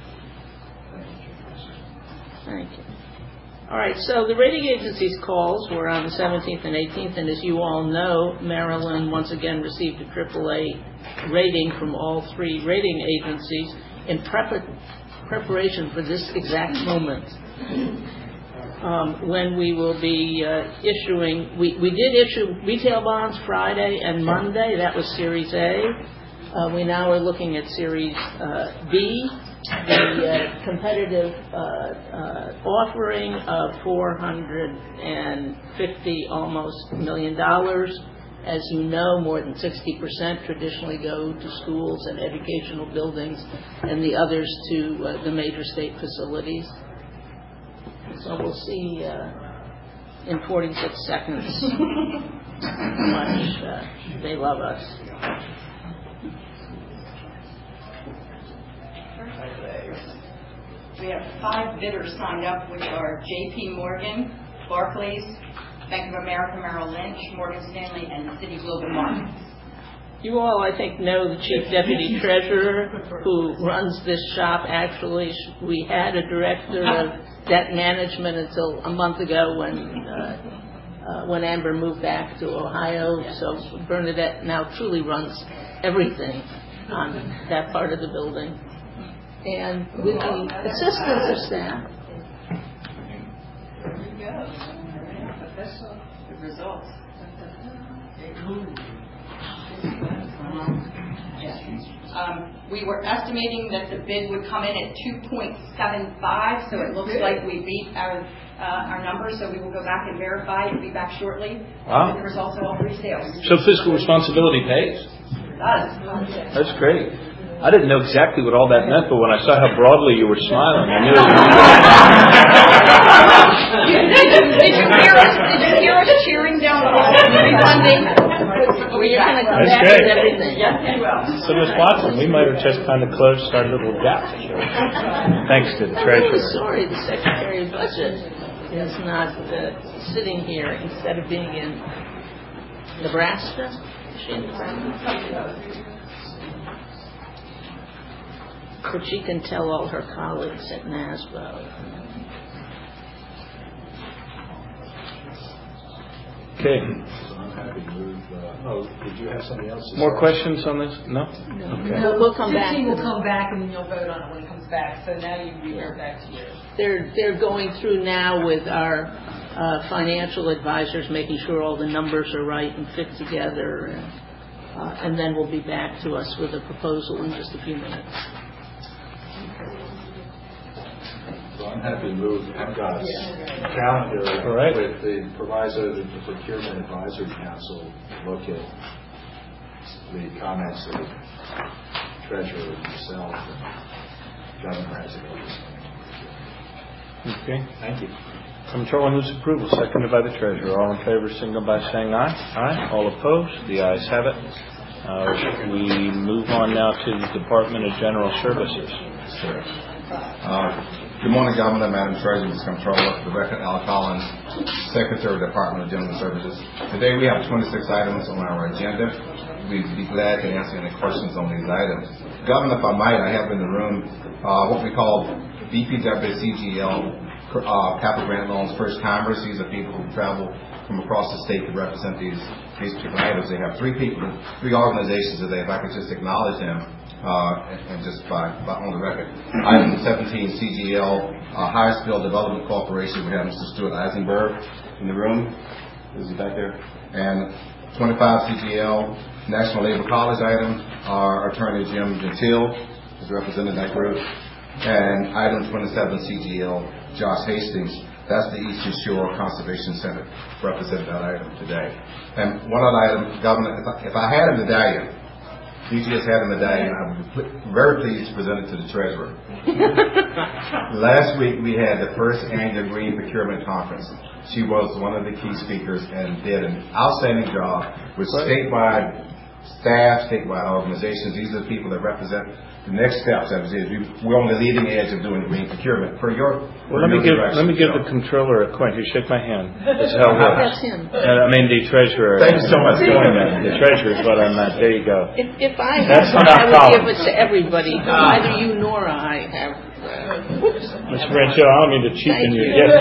Thank you. All right, so the rating agency's calls were on the 17th and 18th, and as you all know, Maryland once again received a AAA rating from all three rating agencies in preparation for this exact moment. When we will be issuing, we did issue retail bonds Friday and Monday. That was Series A. We now are looking at Series B, the competitive offering of $450 almost $1 million. As you know, more than 60% traditionally go to schools and educational buildings, and the others to the major state facilities. So we'll see in 46 seconds how much they love us. We have 5 bidders signed up, which are J.P. Morgan, Barclays, Bank of America, Merrill Lynch, Morgan Stanley, and Citi Global Markets. You all, I think, know the Chief Deputy Treasurer who runs this shop. Actually, we had a Director of Debt Management until a month ago when Amber moved back to Ohio. So Bernadette now truly runs everything on that part of the building. And with the assistance of staff. There you go. Good results. We were estimating that the bid would come in at 2.75, so it looks like we beat our numbers. So we will go back and verify and be back shortly with the results of all 3 sales. So fiscal responsibility pays? It does. That's great. I didn't know exactly what all that meant, but when I saw how broadly you were smiling, I knew it was Did you hear us cheering down the hall? Refunding. We're going to come That's back great. with everything. Yes, we will. So, Ms. Watson, we might have just kind of closed our little gap. Thanks to the I'm treasurer. really sorry the Secretary of Budget is not sitting here instead of being in Nebraska. Is she in Nebraska? But she can tell all her colleagues at NASBO. Okay. I'm happy to move. Did you have something else to More say? questions on this? No? Okay. No, we'll come back. 15 will come back, and then you'll vote on it when it comes back. So now you revert back to yours. They're going through now with our financial advisors, making sure all the numbers are right and fit together, and then we'll be back to us with a proposal in just a few minutes. happy to move MGOT's calendar All right. with the proviso that the Procurement Advisory Council look at the comments of the treasurer himself and Governor has it over. Okay. Thank you. Comptroller moves approval, seconded by the treasurer. All in favor, signal by saying aye. Aye. All opposed? The ayes have it. We move on now to the Department of General Services. Good morning, Governor, Madam Treasurer, Mr. Comptroller, Rebecca L. Collins, Secretary of the Department of General Services. Today we have 26 items on our agenda. We'd be glad to answer any questions on these items. Governor, if I might, I have in the room what we call BPW CGL capital grant loans first timers. These are people who travel from across the state to represent these particular items. They have three organizations today. If I could just acknowledge them and just by on the record. Item 17, CGL, Highsville Development Corporation. We have Mr. Stuart Eisenberg in the room. Is he back there? And 25, CGL, National Labor College item. Our attorney, Jim Gentile, is representing that group. And item 27, CGL, Josh Hastings. That's the Eastern Shore Conservation Center, represented that item today. And one other item, Governor, if I had a medallion, DGS had a medallion, I would be very pleased to present it to the treasurer. Last week we had the first annual Green Procurement Conference. She was one of the key speakers and did an outstanding job with statewide staff, statewide organizations. These are the people that represent the next steps. We're on the leading edge of doing green procurement. Let me give the controller a coin. You shake my hand. That's how it works. That's him. I mean the treasurer. Thank you so much. The treasurer is what I meant. There you go. If I had one, I would give it to everybody. Neither you nor I have. Mr. Rancho, I don't mean to cheapen your gift.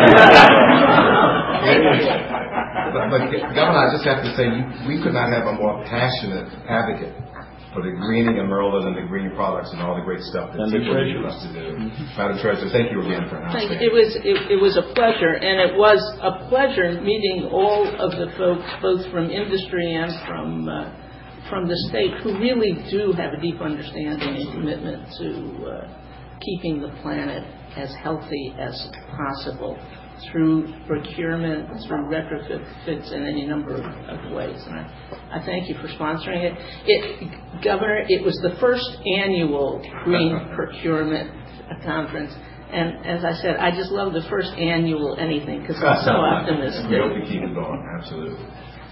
But Governor, I just have to say, we could not have a more passionate advocate for the greening of Maryland and the green products and all the great stuff that people need us to do. Madam Treasurer, thank you again for announcing. It was a pleasure, and it was a pleasure meeting all of the folks, both from industry and from the state, who really do have a deep understanding and commitment to keeping the planet as healthy as possible through procurement, through retrofits, in any number of ways. And I thank you for sponsoring it. Governor, it was the first annual Green Procurement Conference. And as I said, I just love the first annual anything because I'm so optimistic. We hope to keep it going. Absolutely.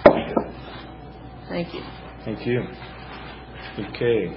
Thank you. Thank you. Okay.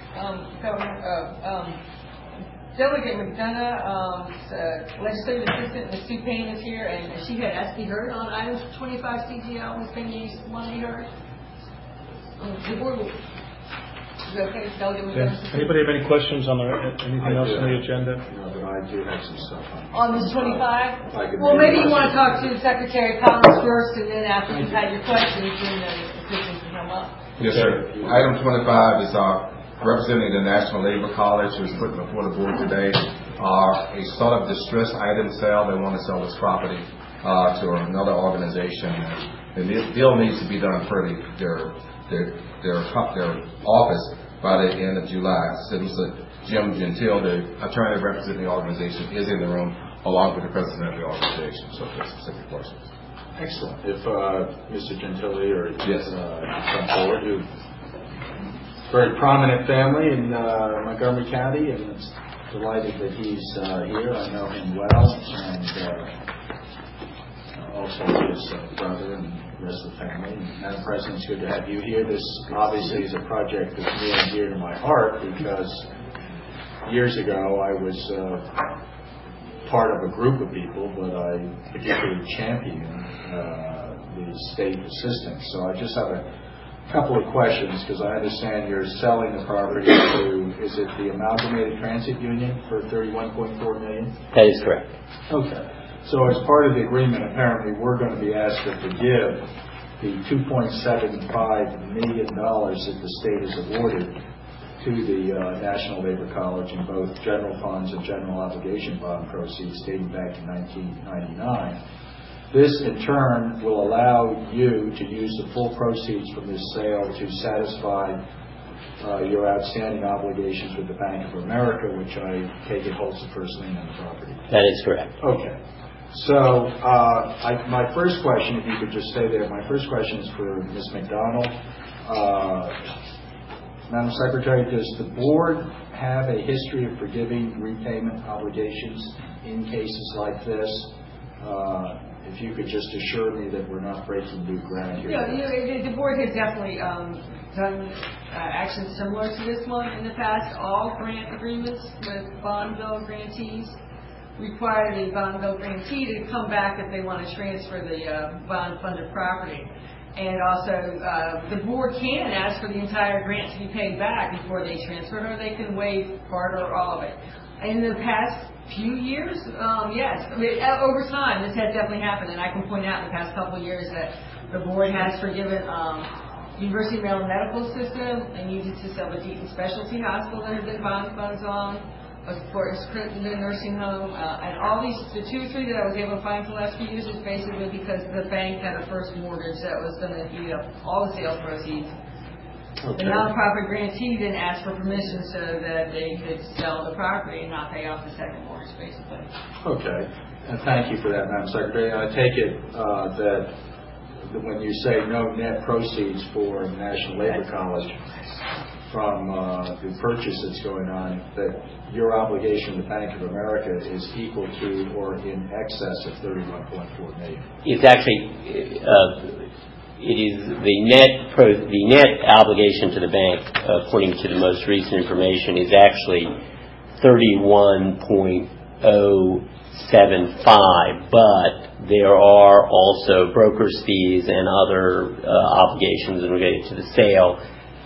Delegate McDonough, legislative assistant, Ms. Sue Payne is here, and she had asked to be heard on items 25 CGL. Ms. Payne, you want to be heard? The board will. Is that okay? Delegate McDonough. Anybody have any questions on anything else on the agenda? No, but I do have some stuff on this 25? Well, maybe you want to talk to Secretary Collins first, and then after you've had your questions, then the assistant can come up. Yes, sir. Item 25 is representing the National Labor College, who is put before the board today, a sort of distress item sale. They want to sell this property to another organization. And this deal needs to be done per their office by the end of July. Mr. Jim Gentile, the attorney representing the organization, is in the room along with the president of the organization. So for specific questions. Excellent. If Mr. Gentile or come forward, who very prominent family in Montgomery County, and it's delighted that he's here. I know him well, and also his brother and the rest of the family. And Madam President, it's good to have you here. This obviously is a project that's near and dear to my heart because years ago I was part of a group of people, but I particularly championed the state assistance. So I just have a couple of questions because I understand you're selling the property to, is it the Amalgamated Transit Union for $31.4 million? That is correct. Okay. So as part of the agreement, apparently we're going to be asked to forgive the $2.75 million that the state has awarded to the National Labor College in both general funds and general obligation bond proceeds dating back to 1999. This, in turn, will allow you to use the full proceeds from this sale to satisfy your outstanding obligations with the Bank of America, which I take it holds the first lien on the property. That is correct. Okay. So my first question, if you could just stay there, my first question is for Ms. McDonald. Madam Secretary, does the board have a history of forgiving repayment obligations in cases like this? If you could just assure me that we're not breaking new ground here. The board has definitely done actions similar to this one in the past. All grant agreements with bond bill grantees require the bond bill grantee to come back if they want to transfer the bond funded property. And also, the board can ask for the entire grant to be paid back before they transfer it, or they can waive part or all of it. In the past few years, yes. Over time, this has definitely happened, and I can point out in the past couple of years that the board has forgiven University of Maryland Medical System and Union System of Deaton Specialty Hospital that have been bond funds on, of course, Crittenden Nursing Home, and all these, the 2 or 3 that I was able to find for the last few years is basically because the bank had a first mortgage that was going to eat up all the sales proceeds. Okay. The nonprofit grantee then asked for permission so that they could sell the property and not pay off the second mortgage, basically. Okay. And thank you for that, Madam Secretary. I take it that when you say no net proceeds for National Labor College from the purchase that's going on, that your obligation to Bank of America is equal to or in excess of $31.4 million. It's actually it is the net obligation to the bank, according to the most recent information, is actually 31.075, but there are also broker's fees and other obligations related to the sale.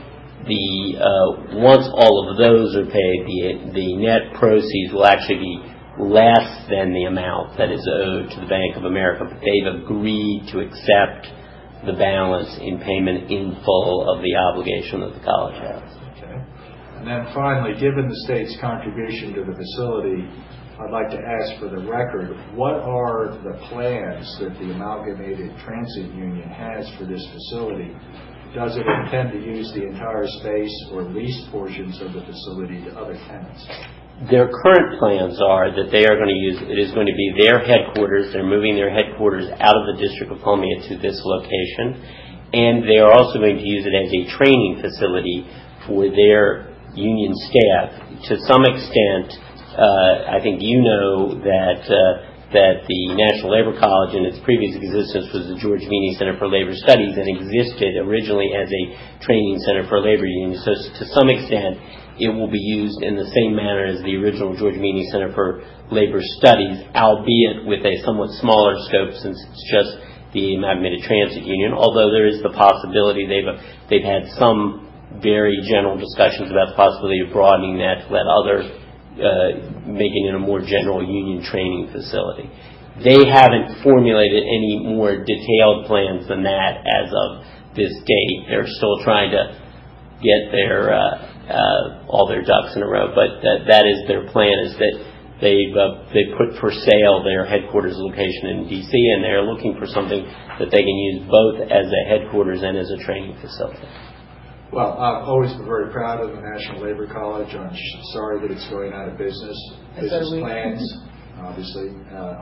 Once all of those are paid, the net proceeds will actually be less than the amount that is owed to the Bank of America, but they've agreed to accept the balance in payment in full of the obligation that the college has. Okay. And then finally, given the state's contribution to the facility, I'd like to ask for the record, what are the plans that the Amalgamated Transit Union has for this facility? Does it intend to use the entire space or lease portions of the facility to other tenants? Their current plans are that they are going to use, it is going to be their headquarters. They're moving their headquarters out of the District of Columbia to this location. And they are also going to use it as a training facility for their union staff. To some extent, I think you know that the National Labor College in its previous existence was the George Meany Center for Labor Studies and existed originally as a training center for labor unions. So to some extent, it will be used in the same manner as the original George Meany Center for Labor Studies, albeit with a somewhat smaller scope since it's just the Amalgamated Transit Union, although there is the possibility, they've had some very general discussions about the possibility of broadening that to let others making it a more general union training facility. They haven't formulated any more detailed plans than that as of this date. They're still trying to get their all their ducks in a row, but that is their plan, is that they put for sale their headquarters location in D.C., and they're looking for something that they can use both as a headquarters and as a training facility. Well, I've always been very proud of the National Labor College. I'm sorry that it's going out of business. Business plans, obviously,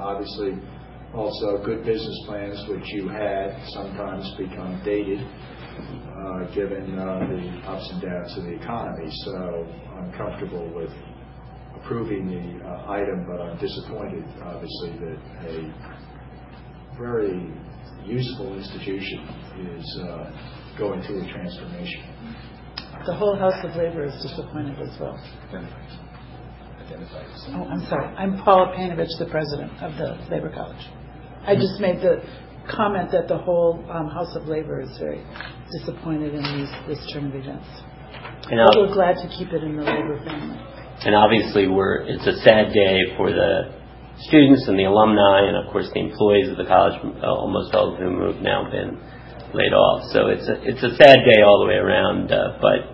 also good business plans, which you had, sometimes become dated, given the ups and downs of the economy. So I'm comfortable with approving the item, but I'm disappointed, obviously, that a very useful institution is going through a transformation. The whole House of Labor is disappointed as well. Oh, I'm sorry. I'm Paula Painovich, the president of the Labor College. I just made the comment that the whole House of Labor is very disappointed in this turn of events. And we're glad to keep it in the labor family. And obviously, it's a sad day for the students and the alumni, and of course the employees of the college, almost all of whom have now been laid off. So it's a sad day all the way around. But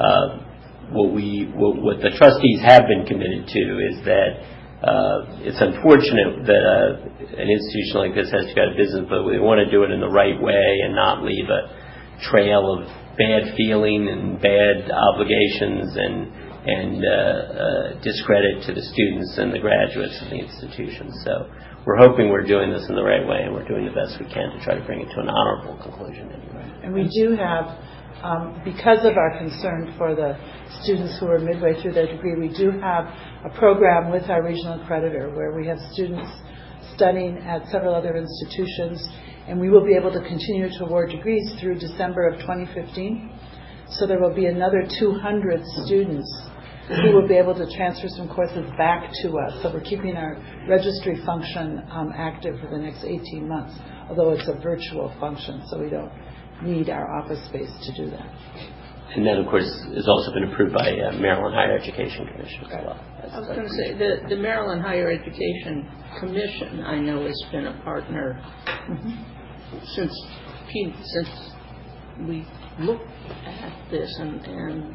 what the trustees have been committed to is that it's unfortunate that an institution like this has to go out of business, but we want to do it in the right way and not leave a trail of bad feeling and bad obligations and discredit to the students and the graduates of the institution. So we're hoping we're doing this in the right way, and we're doing the best we can to try to bring it to an honorable conclusion anyway. And we do have, because of our concern for the students who are midway through their degree, we do have a program with our regional accreditor where we have students studying at several other institutions, and we will be able to continue to award degrees through December of 2015. So there will be another 200 students who will be able to transfer some courses back to us. So we're keeping our registry function active for the next 18 months, although it's a virtual function, so we don't need our office space to do that. And that, of course, has also been approved by Maryland Higher Education Commission as well. I was going to say, the Maryland Higher Education Commission, I know, has been a partner since we looked at this, and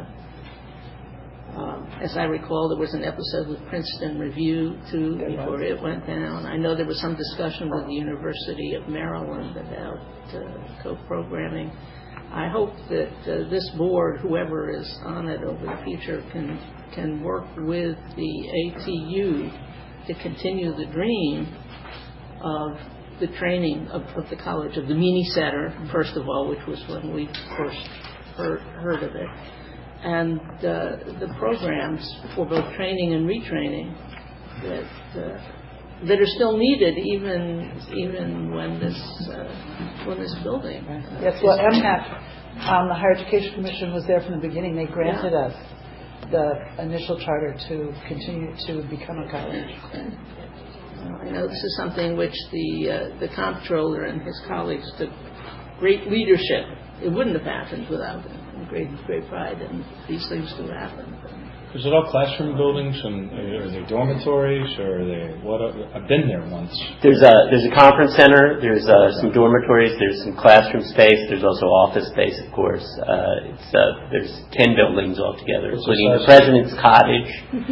as I recall, there was an episode with Princeton Review, too, before it went down. I know there was some discussion with the University of Maryland about co-programming. I hope that this board, whoever is on it over the future, can work with the ATU to continue the dream of the training of the college, of the Meany Center, first of all, which was when we first heard of it, and the programs for both training and retraining that are still needed even when this building. Yes, well, MHAC, the Higher Education Commission, was there from the beginning. They granted us the initial charter to continue to become a college. I know this is something which the comptroller and his colleagues took great leadership. It wouldn't have happened without them. Great pride, and these things do happen. Is it all classroom buildings, and are they dormitories, or are they what? I've been there once. There's a conference center. There's some dormitories. There's some classroom space. There's also office space, of course. There's 10 buildings altogether, including the president's cottage.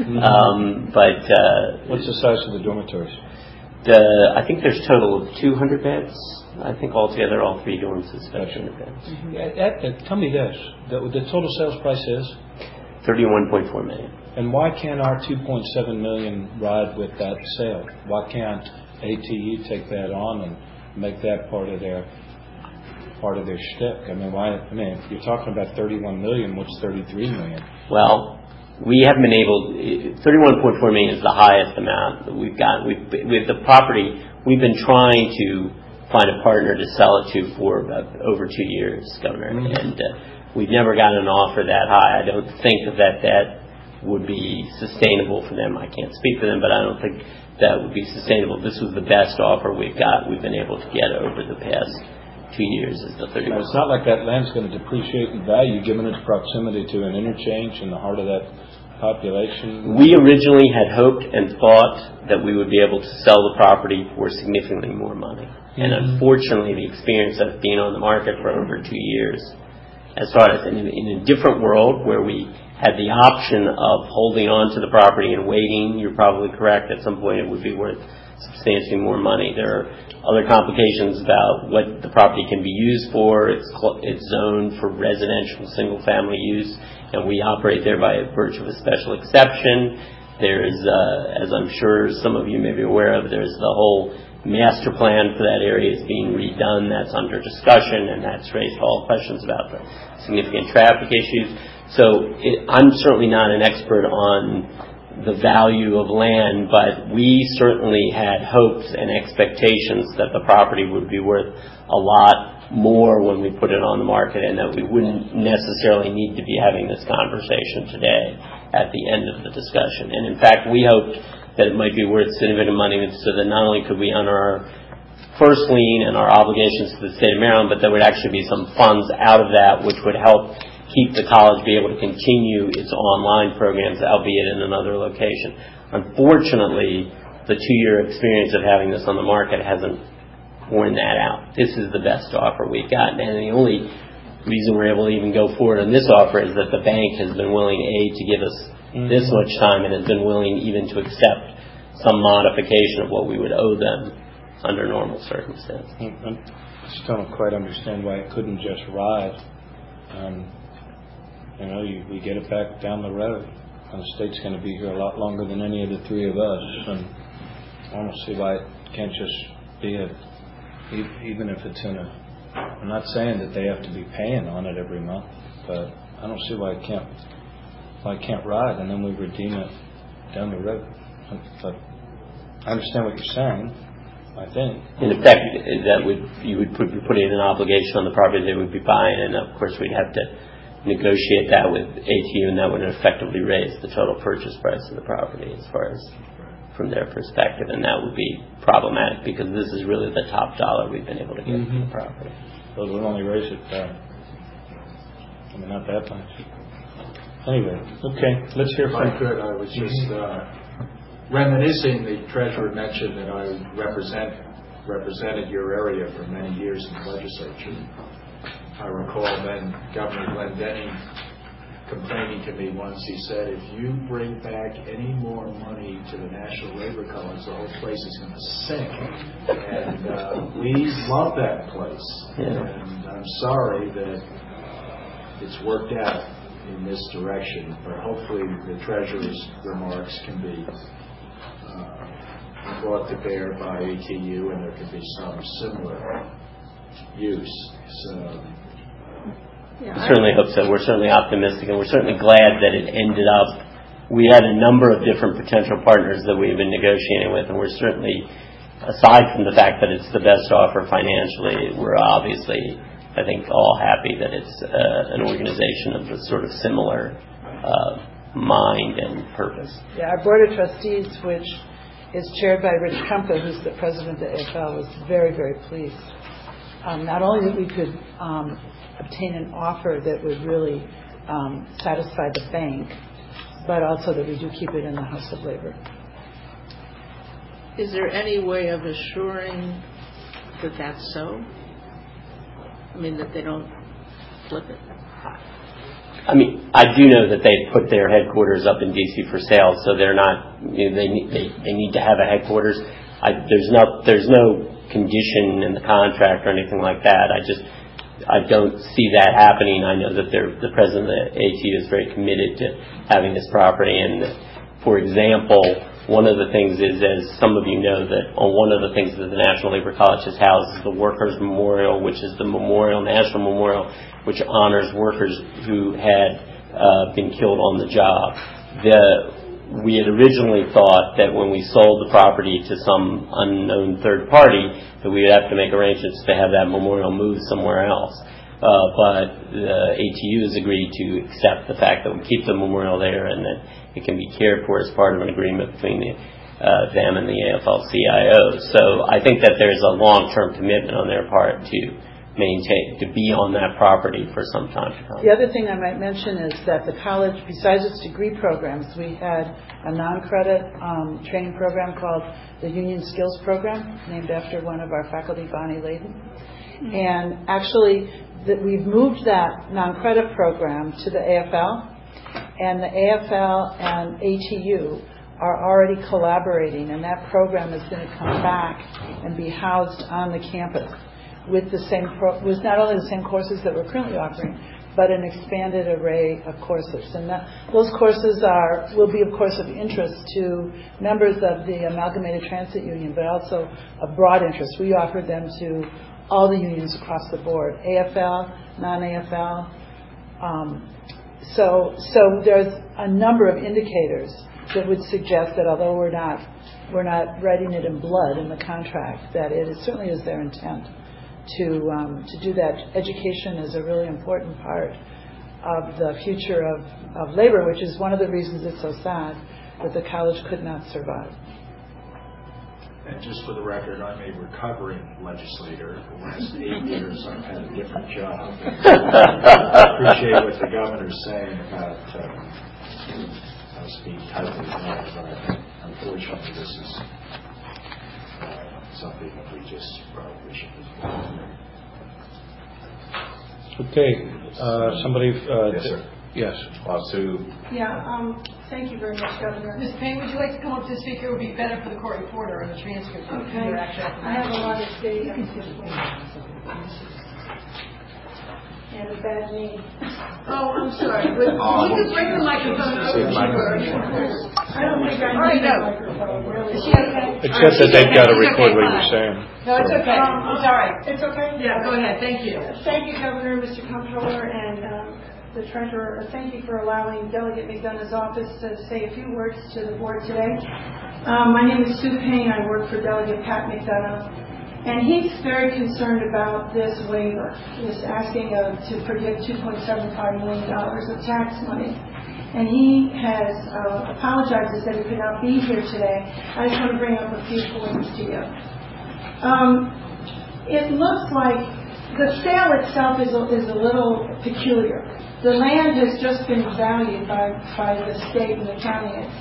What's the size of the dormitories? I think there's a total of 200 beds. I think altogether, all 3 dorms is about 200 beds. Tell me this: the total sales price is $31.4 million. And why can't our $2.7 million ride with that sale? Why can't ATU take that on and make that part of their shtick? I mean, if you're talking about $31 million, what's $33 million? Well, we haven't been able. $31.4 million is the highest amount that we've got. With the property, we've been trying to find a partner to sell it to for about over 2 years, Governor, and we've never gotten an offer that high. I don't think that would be sustainable for them. I can't speak for them, but I don't think that would be sustainable. This was the best offer we've been able to get over the past 2 years. Is the 31. It's not like that land's going to depreciate in value given its proximity to an interchange in the heart of that population. We originally had hoped and thought that we would be able to sell the property for significantly more money. And unfortunately, the experience of being on the market for over 2 years, as far as in a different world where we had the option of holding on to the property and waiting, you're probably correct, at some point it would be worth substantially more money. There are other complications about what the property can be used for. It's zoned for residential single-family use, and we operate there by virtue of a special exception. There's, as I'm sure some of you may be aware of, there's the whole master plan for that area is being redone. That's under discussion, and that's raised all questions about the significant traffic issues. So I'm certainly not an expert on the value of land, but we certainly had hopes and expectations that the property would be worth a lot more when we put it on the market, and that we wouldn't necessarily need to be having this conversation today at the end of the discussion. And in fact, we hoped that it might be worth significant money so that not only could we honor our first lien and our obligations to the state of Maryland, but there would actually be some funds out of that which would help keep the college be able to continue its online programs, albeit in another location. Unfortunately, the 2-year experience of having this on the market hasn't borne that out. This is the best offer we've gotten, and the only reason we're able to even go forward on this offer is that the bank has been willing, to give us this much time, and has been willing even to accept some modification of what we would owe them under normal circumstances. I still don't quite understand why it couldn't just ride We get it back down the road. And the state's going to be here a lot longer than any of the three of us. And I don't see why it can't just be even if it's in a, I'm not saying that they have to be paying on it every month, but I don't see why it can't ride, and then we redeem it down the road. But I understand what you're saying, I think. In effect, you would be putting an obligation on the property they would be buying, and of course we'd have to negotiate that with ATU, and that would effectively raise the total purchase price of the property as far as from their perspective, and that would be problematic because this is really the top dollar we've been able to get for the property. So we'll only raise it, not that much. Anyway, okay, let's hear from... If I could, I was just reminiscing, the treasurer mentioned that I represented your area for many years in the legislature. I recall then Governor Glenn Denny complaining to me once. He said, if you bring back any more money to the National Labor College, the whole place is going to sink. And we love that place. Yeah. And I'm sorry that it's worked out in this direction, but hopefully the treasurer's remarks can be brought to bear by ATU, and there can be some similar use. So, I certainly hope so. We're certainly optimistic, and we're certainly glad that it ended up. We had a number of different potential partners that we've been negotiating with, and we're certainly, aside from the fact that it's the best offer financially, we're obviously, I think, all happy that it's an organization of a sort of similar mind and purpose. Yeah, our Board of Trustees, which is chaired by Rich Trumpa, who's the president of the AFL, was very, very pleased. Not only that we could obtain an offer that would really satisfy the bank, but also that we do keep it in the House of Labor. Is there any way of assuring that that's so? I mean, that they don't flip it? I mean, I do know that they put their headquarters up in D.C. for sale, so they're not. They need to have a headquarters. There's no condition in the contract or anything like that. I don't see that happening. I know that the president of the ATU is very committed to having this property. And, for example, one of the things is, as some of you know, that on one of the things that the National Labor College has housed is the Workers' Memorial, which is the national memorial, which honors workers who had been killed on the job. We had originally thought that when we sold the property to some unknown third party that we would have to make arrangements to have that memorial moved somewhere else. But the ATU has agreed to accept the fact that we keep the memorial there and that it can be cared for as part of an agreement between them and the AFL-CIO. So I think that there's a long-term commitment on their part to be on that property for some time to come. The other thing I might mention is that the college, besides its degree programs, we had a non-credit training program called the Union Skills Program, named after one of our faculty, Bonnie Layden. And actually, we've moved that non-credit program to the AFL, and the AFL and ATU are already collaborating, and that program is going to come back and be housed on the campus with with not only the same courses that we're currently offering, but an expanded array of courses. And those courses will be, of course, of interest to members of the Amalgamated Transit Union, but also of broad interest. We offer them to all the unions across the board, AFL, non-AFL. So there's a number of indicators that would suggest that although we're not writing it in blood in the contract, that it certainly is their intent to do that. Education is a really important part of the future of labor, which is one of the reasons it's so sad that the college could not survive. And just for the record, I'm a recovering legislator. The last 8 years I've had a different job. I appreciate what the governor's saying about us being tightly held, but I think, unfortunately, this is something that we just probably should do. Okay. Somebody... yes, sir. Yes. Sue. Yeah, thank you very much, Governor. Ms. Payne, would you like to come up to speak? It would be better for the court reporter and the transcript. Okay. I have a lot of data. and a bad knee. Oh, I'm sorry. But you can bring the microphone over to her. I don't think I need a microphone, really. Is she okay? Except that they've got to record what you're saying. No, it's okay. It's all right. It's okay? Yeah, go ahead. Thank you. Thank you, Governor, Mr. Comptroller, and the Treasurer. Thank you for allowing Delegate McDonough's office to say a few words to the board today. My name is Sue Payne. I work for Delegate Pat McDonough. And he's very concerned about this waiver, this asking to forgive $2.75 million of tax money. And he has apologized that he could not be here today. I just want to bring up a few points to you. It looks like the sale itself is a little peculiar. The land has just been valued by the state and the county at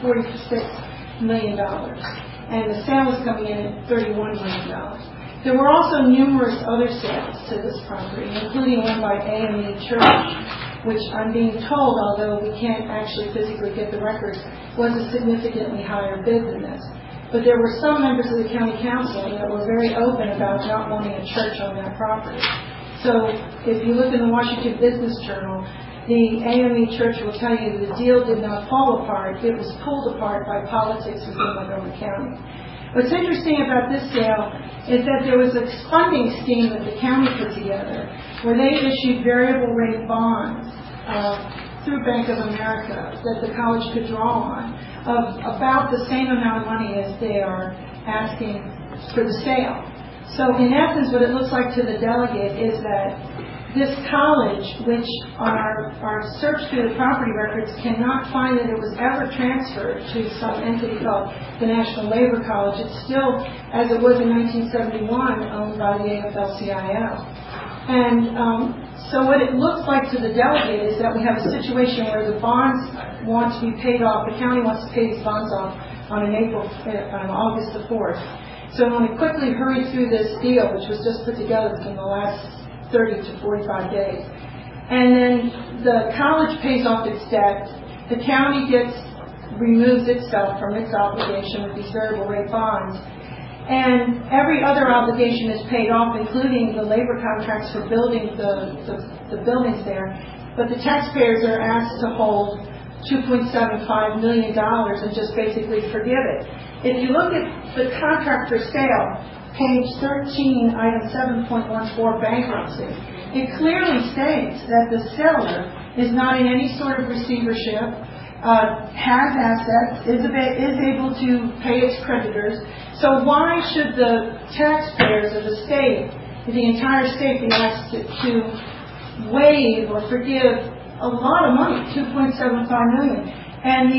$46 million. And the sale is coming in at $31 million. There were also numerous other sales to this property, including one by AME Church, which I'm being told, although we can't actually physically get the records, was a significantly higher bid than this. But there were some members of the county council that were very open about not wanting a church on that property. So if you look in the Washington Business Journal, the AME Church will tell you the deal did not fall apart. It was pulled apart by politics within Montgomery County. What's interesting about this sale is that there was a funding scheme that the county put together where they issued variable rate bonds through Bank of America that the college could draw on of about the same amount of money as they are asking for the sale. So in essence, what it looks like to the delegate is that this college, which on our search through the property records cannot find that it was ever transferred to some entity called the National Labor College. It's still, as it was in 1971, owned by the AFL-CIO. And so what it looks like to the delegate is that we have a situation where the bonds want to be paid off. The county wants to pay these bonds off on August the 4th. So I want to quickly hurry through this deal, which was just put together in the last 30 to 45 days. And then the college pays off its debt. The county removes itself from its obligation with these variable rate bonds. And every other obligation is paid off, including the labor contracts for building the buildings there. But the taxpayers are asked to hold $2.75 million and just basically forgive it. If you look at the contract for sale, page 13, item 7.14, bankruptcy, it clearly states that the seller is not in any sort of receivership, has assets, is able to pay its creditors. So why should the taxpayers of the state, the entire state, be asked to waive or forgive a lot of money, $2.75 million? And the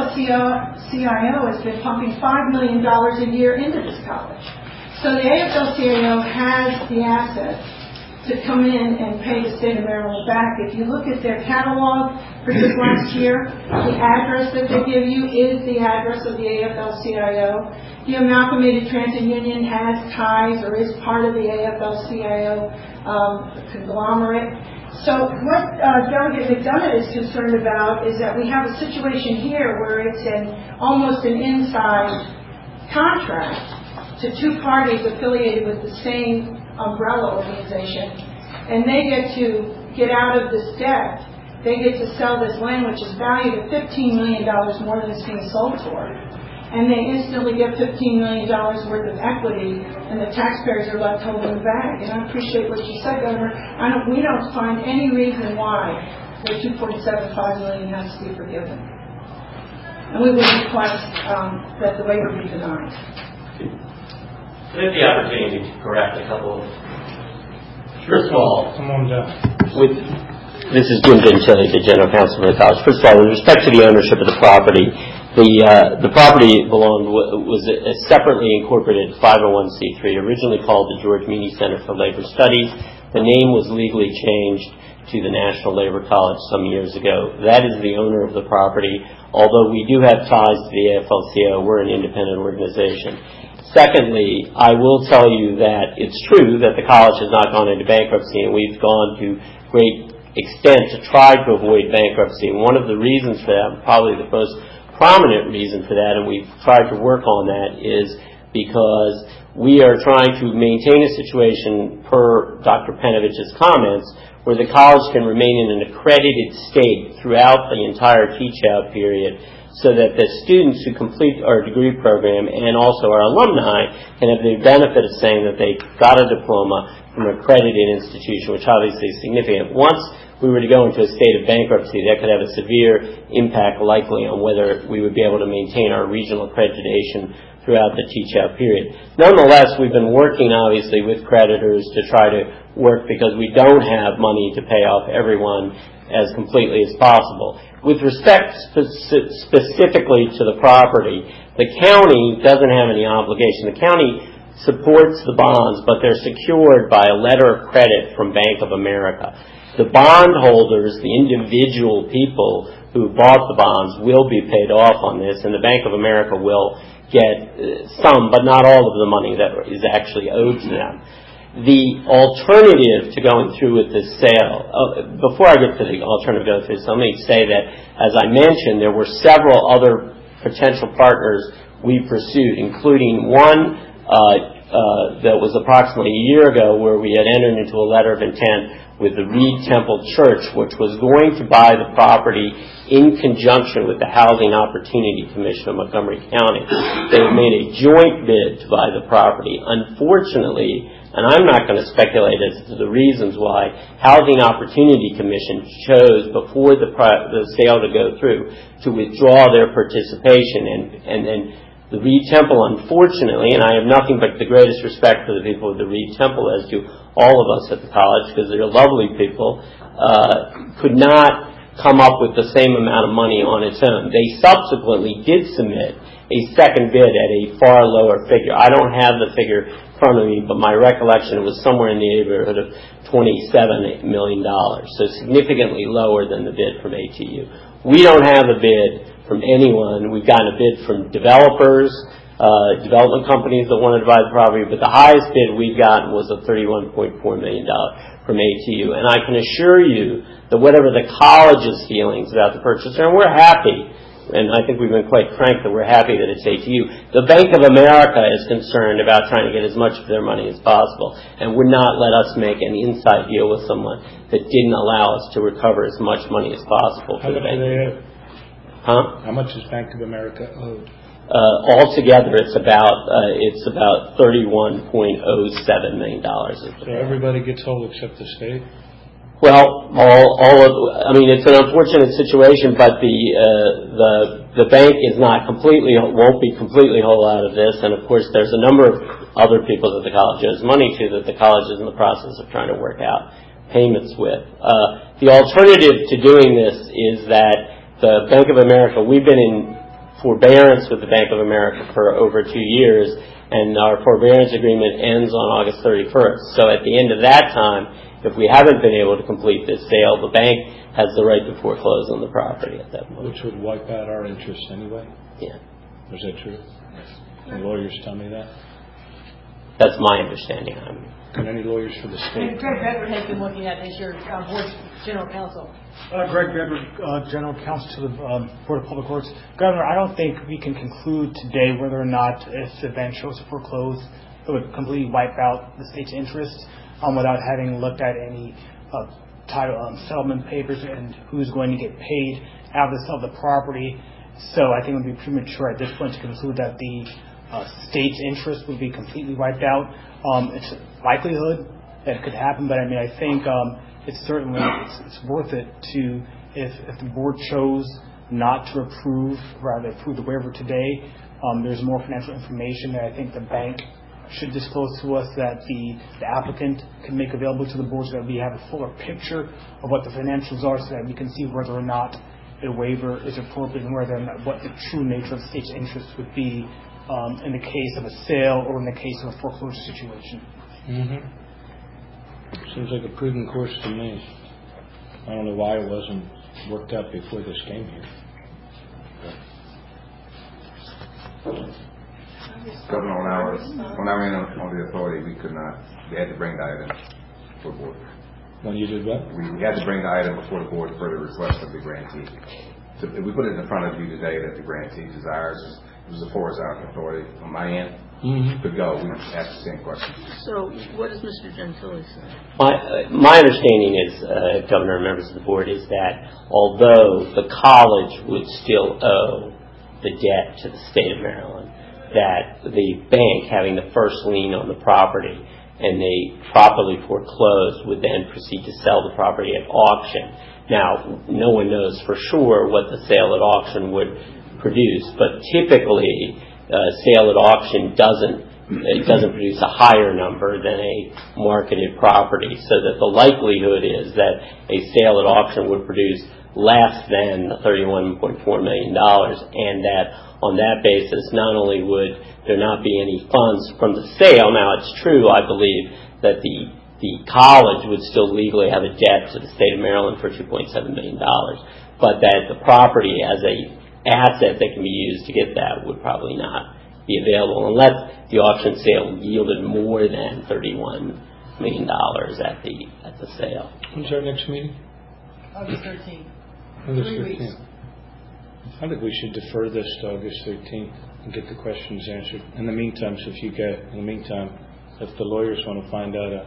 AFL-CIO has been pumping $5 million a year into this college. So the AFL-CIO has the assets to come in and pay the state of Maryland back. If you look at their catalog for this last year, the address that they give you is the address of the AFL-CIO. The Amalgamated Transit Union has ties or is part of the AFL-CIO conglomerate. So what Delegate McDonough is concerned about is that we have a situation here where it's almost an inside contract to two parties affiliated with the same umbrella organization, and they get to get out of this debt. They get to sell this land, which is valued at $15 million more than it's being sold for, and they instantly get $15 million worth of equity, and the taxpayers are left holding the bag. And I appreciate what you said, Governor. We don't find any reason why the $2.75 million has to be forgiven, and we would request that the waiver be denied. I have the opportunity to correct a couple of... First of all, come on down. This is Jim Vincelli, the General Counsel for the college. First of all, with respect to the ownership of the property, the property was a separately incorporated 501c3, originally called the George Meany Center for Labor Studies. The name was legally changed to the National Labor College some years ago. That is the owner of the property. Although we do have ties to the AFL-CIO, we're an independent organization. Secondly, I will tell you that it's true that the college has not gone into bankruptcy, and we've gone to great extent to try to avoid bankruptcy. And one of the reasons for that, probably the most prominent reason for that, and we've tried to work on that, is because we are trying to maintain a situation, per Dr. Penovich's comments, where the college can remain in an accredited state throughout the entire teach-out period, so that the students who complete our degree program and also our alumni can have the benefit of saying that they got a diploma from an accredited institution, which obviously is significant. Once we were to go into a state of bankruptcy, that could have a severe impact likely on whether we would be able to maintain our regional accreditation throughout the teach-out period. Nonetheless, we've been working obviously with creditors to try to work, because we don't have money to pay off everyone as completely as possible. With respect specifically to the property, the county doesn't have any obligation. The county supports the bonds, but they're secured by a letter of credit from Bank of America. The bondholders, the individual people who bought the bonds, will be paid off on this, and the Bank of America will get some, but not all of the money that is actually owed to them. The alternative to going through with this sale, before I get to the alternative to going through this, let me say that, as I mentioned, there were several other potential partners we pursued, including one that was approximately a year ago, where we had entered into a letter of intent with the Reed Temple Church, which was going to buy the property in conjunction with the Housing Opportunity Commission of Montgomery County. They made a joint bid to buy the property. Unfortunately, and I'm not going to speculate as to the reasons why, Housing Opportunity Commission chose, before the sale to go through, to withdraw their participation. And the Reed Temple, unfortunately, and I have nothing but the greatest respect for the people of the Reed Temple, as do all of us at the college, because they're lovely people, could not come up with the same amount of money on its own. They subsequently did submit a second bid at a far lower figure. I don't have the figure in front of me, but my recollection, it was somewhere in the neighborhood of $27 million, so significantly lower than the bid from ATU. We don't have a bid from anyone. We've gotten a bid from developers, development companies that wanted to buy the property, but the highest bid we've gotten was a $31.4 million from ATU. And I can assure you that whatever the college's feelings about the purchaser, and we're happy, and I think we've been quite frank that we're happy that it's ATU. The Bank of America is concerned about trying to get as much of their money as possible, and would not let us make an inside deal with someone that didn't allow us to recover as much money as possible for the bank. How much is Bank of America owed? Altogether, it's about $31.07 million. So everybody gets whole except the state? Well, it's an unfortunate situation, but the bank is won't be completely whole out of this, and of course there's a number of other people that the college owes money to that the college is in the process of trying to work out payments with. The alternative to doing this is that the Bank of America, we've been in forbearance with the Bank of America for over 2 years, and our forbearance agreement ends on August 31st. So at the end of that time, if we haven't been able to complete this sale, the bank has the right to foreclose on the property at that point. Which would wipe out our interest anyway? Yeah. Was that true? Can lawyers tell me that? That's my understanding. Can any lawyers for the state? Greg Bedford has been looking at as your board's general counsel. Greg Bedford, general counsel to the Board of Public Works. Governor, I don't think we can conclude today whether or not if the bank chose to foreclose, it would completely wipe out the state's interest without having looked at any settlement papers and who's going to get paid out of the sale of the property. So I think it would be premature at this point to conclude that the state's interest would be completely wiped out. It's a likelihood that it could happen, but I think it's certainly it's worth it to, if the board chose not to approve the waiver today, there's more financial information that I think the bank should disclose to us that the applicant can make available to the board, so that we have a fuller picture of what the financials are, so that we can see whether or not a waiver is appropriate and whether or not what the true nature of the state's interest would be in the case of a sale or in the case of a foreclosure situation. Seems like a prudent course to me. I don't know why it wasn't worked out before this came here. Governor, when I ran on the authority, we had to bring the item before the board. When you did what? We had to bring the item before the board for the request of the grantee. So if we put it in front of you today that the grantee desires, was the forward-sounding authority on my end, could go. We ask the same question. So what does Mr. Gentile say? My understanding is, Governor and members of the board, is that although the college would still owe the debt to the state of Maryland, that the bank, having the first lien on the property, and they properly foreclosed, would then proceed to sell the property at auction. Now, no one knows for sure what the sale at auction would produce, but typically, sale at auction doesn't produce a higher number than a marketed property, so that the likelihood is that a sale at auction would produce less than the $31.4 million, and that on that basis, not only would there not be any funds from the sale. Now, it's true, I believe, that the college would still legally have a debt to the state of Maryland for $2.7 million, but that the property as a asset that can be used to get that would probably not be available unless the auction sale yielded more than $31 million at the sale. When's our next meeting? August 13th. August 3 weeks. 13th. I think we should defer this to August 13th and get the questions answered. In the meantime, if the lawyers want to find out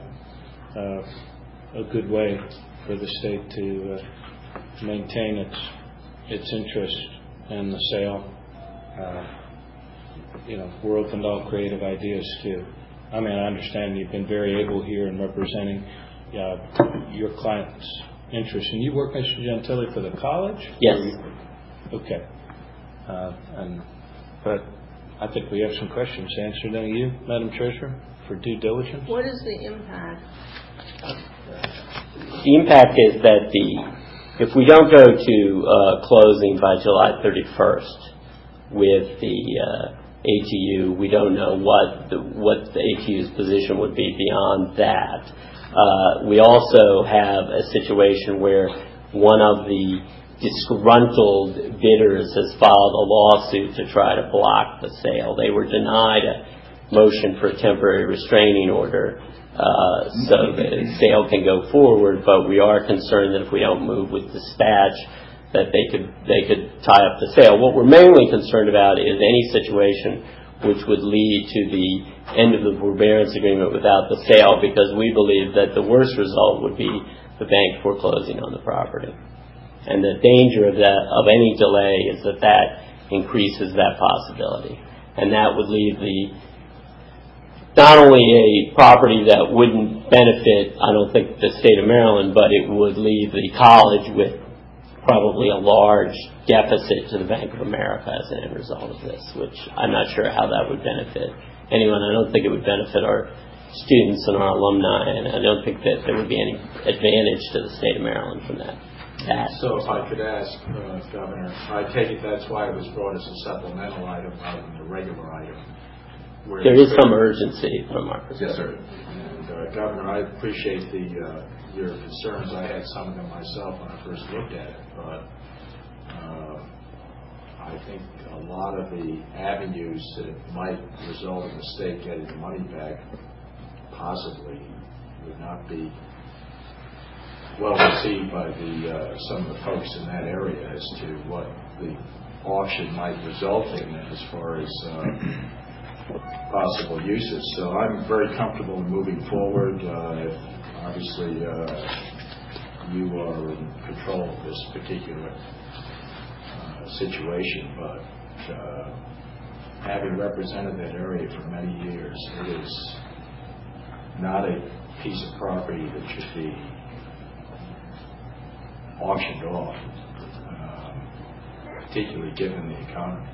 a good way for the state to maintain its interest in the sale, we're open to all creative ideas too. I mean, I understand you've been very able here in representing your client's interest. And you work, Mr. Gentile, for the college? Yes. Okay. But I think we have some questions answered. Now, you, Madam Treasurer, for due diligence? What is the impact? The impact is that if we don't go to closing by July 31st with the ATU, we don't know what the ATU's position would be beyond that. We also have a situation where one of the disgruntled bidders has filed a lawsuit to try to block the sale. They were denied a motion for a temporary restraining order so the sale can go forward, but we are concerned that if we don't move with dispatch that they could tie up the sale. What we're mainly concerned about is any situation which would lead to the end of the forbearance agreement without the sale, because we believe that the worst result would be the bank foreclosing on the property. And the danger of any delay is that increases that possibility. And that would leave not only a property that wouldn't benefit, I don't think, the state of Maryland, but it would leave the college with probably a large deficit to the Bank of America as an end result of this, which I'm not sure how that would benefit anyone. I don't think it would benefit our students and our alumni, and I don't think that there would be any advantage to the state of Maryland from that. So if I could ask, Governor, I take it that's why it was brought as a supplemental item rather than a regular item. There is some urgency from our perspective. Yes, sir. And, Governor, I appreciate your concerns. I had some of them myself when I first looked at it, but I think a lot of the avenues that might result in the state getting the money back possibly would not be well received by some of the folks in that area as to what the auction might result in as far as possible uses. So I'm very comfortable in moving forward. Obviously, you are in control of this particular situation, but having represented that area for many years, it is not a piece of property that should be auctioned off, particularly given the economy.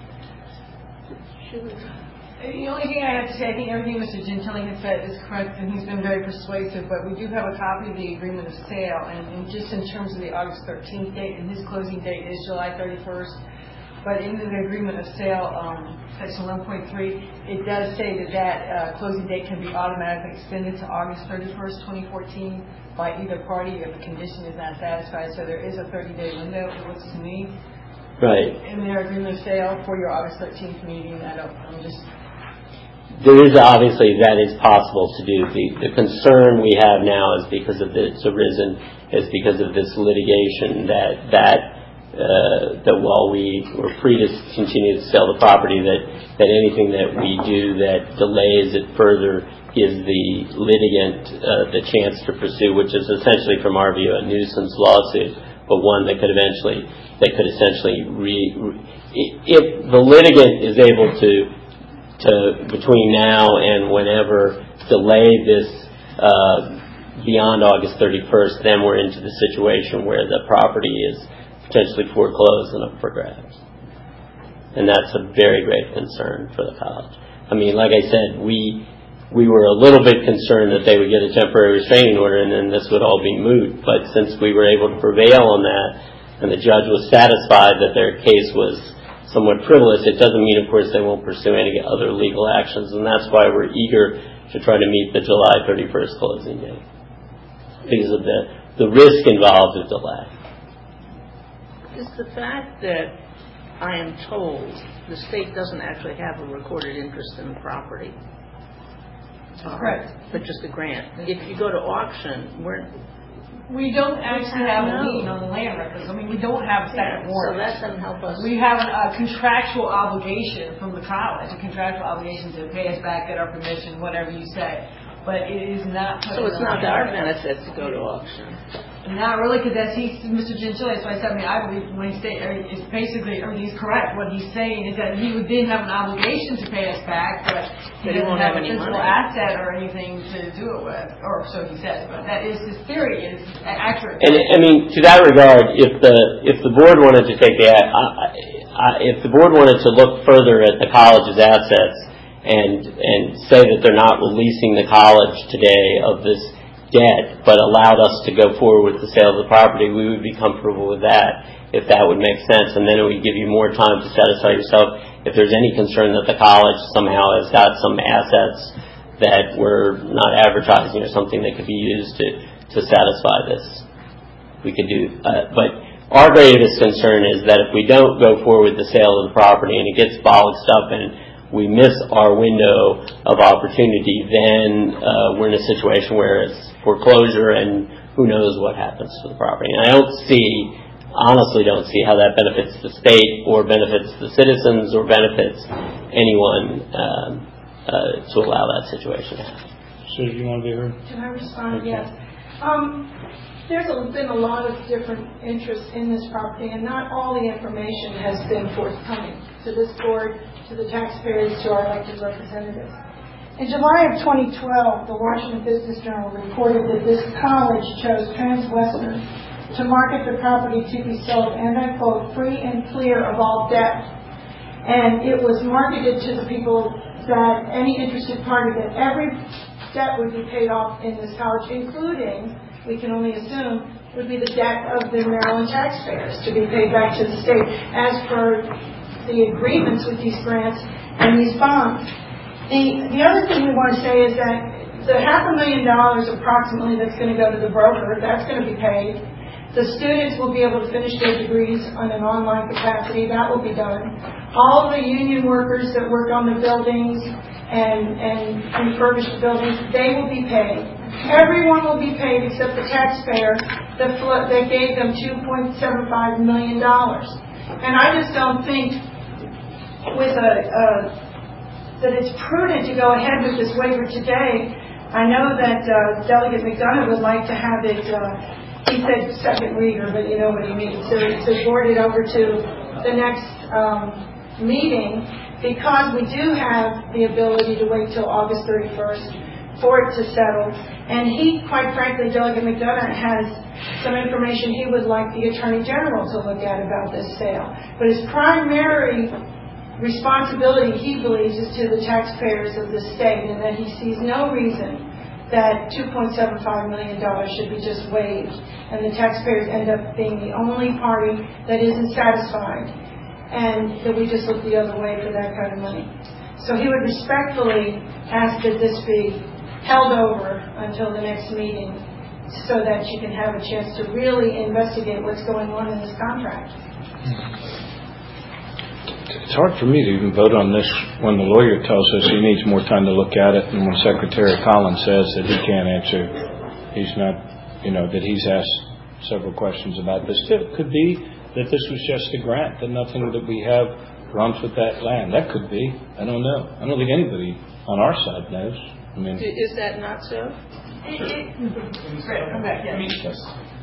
The only thing I have to say, I think everything Mr. Gentile has said is correct, and he's been very persuasive, but we do have a copy of the agreement of sale, and just in terms of the August 13th date, and his closing date is July 31st, but in the agreement of sale, section 1.3, it does say that closing date can be automatically extended to August 31st, 2014 by either party if the condition is not satisfied, so there is a 30-day window, it looks to me. Right. In their agreement of sale for your August 13th meeting, There is obviously that is possible to do. The concern we have now is because of this litigation that that while we were free to continue to sell the property, that anything that we do that delays it further gives the litigant the chance to pursue, which is essentially, from our view, a nuisance lawsuit, but one that could essentially if the litigant is able to between now and whenever delay this beyond August 31st, then we're into the situation where the property is potentially foreclosed and up for grabs. And that's a very great concern for the college. I mean, like I said, we were a little bit concerned that they would get a temporary restraining order and then this would all be moot. But since we were able to prevail on that and the judge was satisfied that their case was somewhat frivolous, it doesn't mean, of course, they won't pursue any other legal actions. And that's why we're eager to try to meet the July 31st closing date, because of the risk involved with delay. Is the fact that I am told the state doesn't actually have a recorded interest in the property, Correct. but just a grant. If you go to auction, we don't actually have a lien on the land records. I mean, we don't have a second warrant. So that doesn't help us. We have a contractual obligation from the college, a contractual obligation to pay us back, get our permission, whatever you say. But it is not. So it's not to our benefit to go to auction. Not really, because as Mr. Gentile, that's why I said, I believe when he is basically, he's correct. What he's saying is that he didn't have an obligation to pay us back, but he doesn't have a physical asset or anything to do it with, or so he says. But that is his theory, is accurate. And I mean, to that regard, if the board wanted to take if the board wanted to look further at the college's assets and say that they're not releasing the college today of this debt, but allowed us to go forward with the sale of the property, we would be comfortable with that, if that would make sense. And then it would give you more time to satisfy yourself if there's any concern that the college somehow has got some assets that we're not advertising or something that could be used to satisfy this. We could do, but our greatest concern is that if we don't go forward with the sale of the property and it gets bollocksed up and we miss our window of opportunity, then we're in a situation where it's foreclosure and who knows what happens to the property. And I honestly don't see how that benefits the state or benefits the citizens or benefits anyone to allow that situation to happen. So you want to be heard? Can I respond? Yes. There's been a lot of different interests in this property, and not all the information has been forthcoming to this board, to the taxpayers, to our elected representatives. In July of 2012, the Washington Business Journal reported that this college chose Transwestern to market the property to be sold, and I quote, free and clear of all debt. And it was marketed to the people that any interested party that every debt would be paid off in this college, including, we can only assume, would be the debt of the Maryland taxpayers to be paid back to the state as per the agreements with these grants and these bonds. The other thing we want to say is that the $500,000 approximately that's going to go to the broker, that's going to be paid. The students will be able to finish their degrees on an online capacity. That will be done. All the union workers that work on the buildings and refurbish the buildings, they will be paid. Everyone will be paid except the taxpayer that gave them $2.75 million. And I just don't think that it's prudent to go ahead with this waiver today. I know that Delegate McDonough would like to have it, he said second reader, but you know what he means, to board it over to the next meeting, because we do have the ability to wait till August 31st for it to settle. And he, quite frankly, Delegate McDonough has some information he would like the Attorney General to look at about this sale. But his primary responsibility, he believes, is to the taxpayers of the state, and that he sees no reason that $2.75 million should be just waived, and the taxpayers end up being the only party that isn't satisfied, and that we just look the other way for that kind of money. So he would respectfully ask that this be held over until the next meeting so that you can have a chance to really investigate what's going on in this contract. It's hard for me to even vote on this when the lawyer tells us he needs more time to look at it, and when Secretary Collins says that he can't answer, he's not, that he's asked several questions about this. It could be that this was just a grant, that nothing that we have runs with that land. That could be. I don't know. I don't think anybody on our side knows. I mean, is that not so? Come back, yes.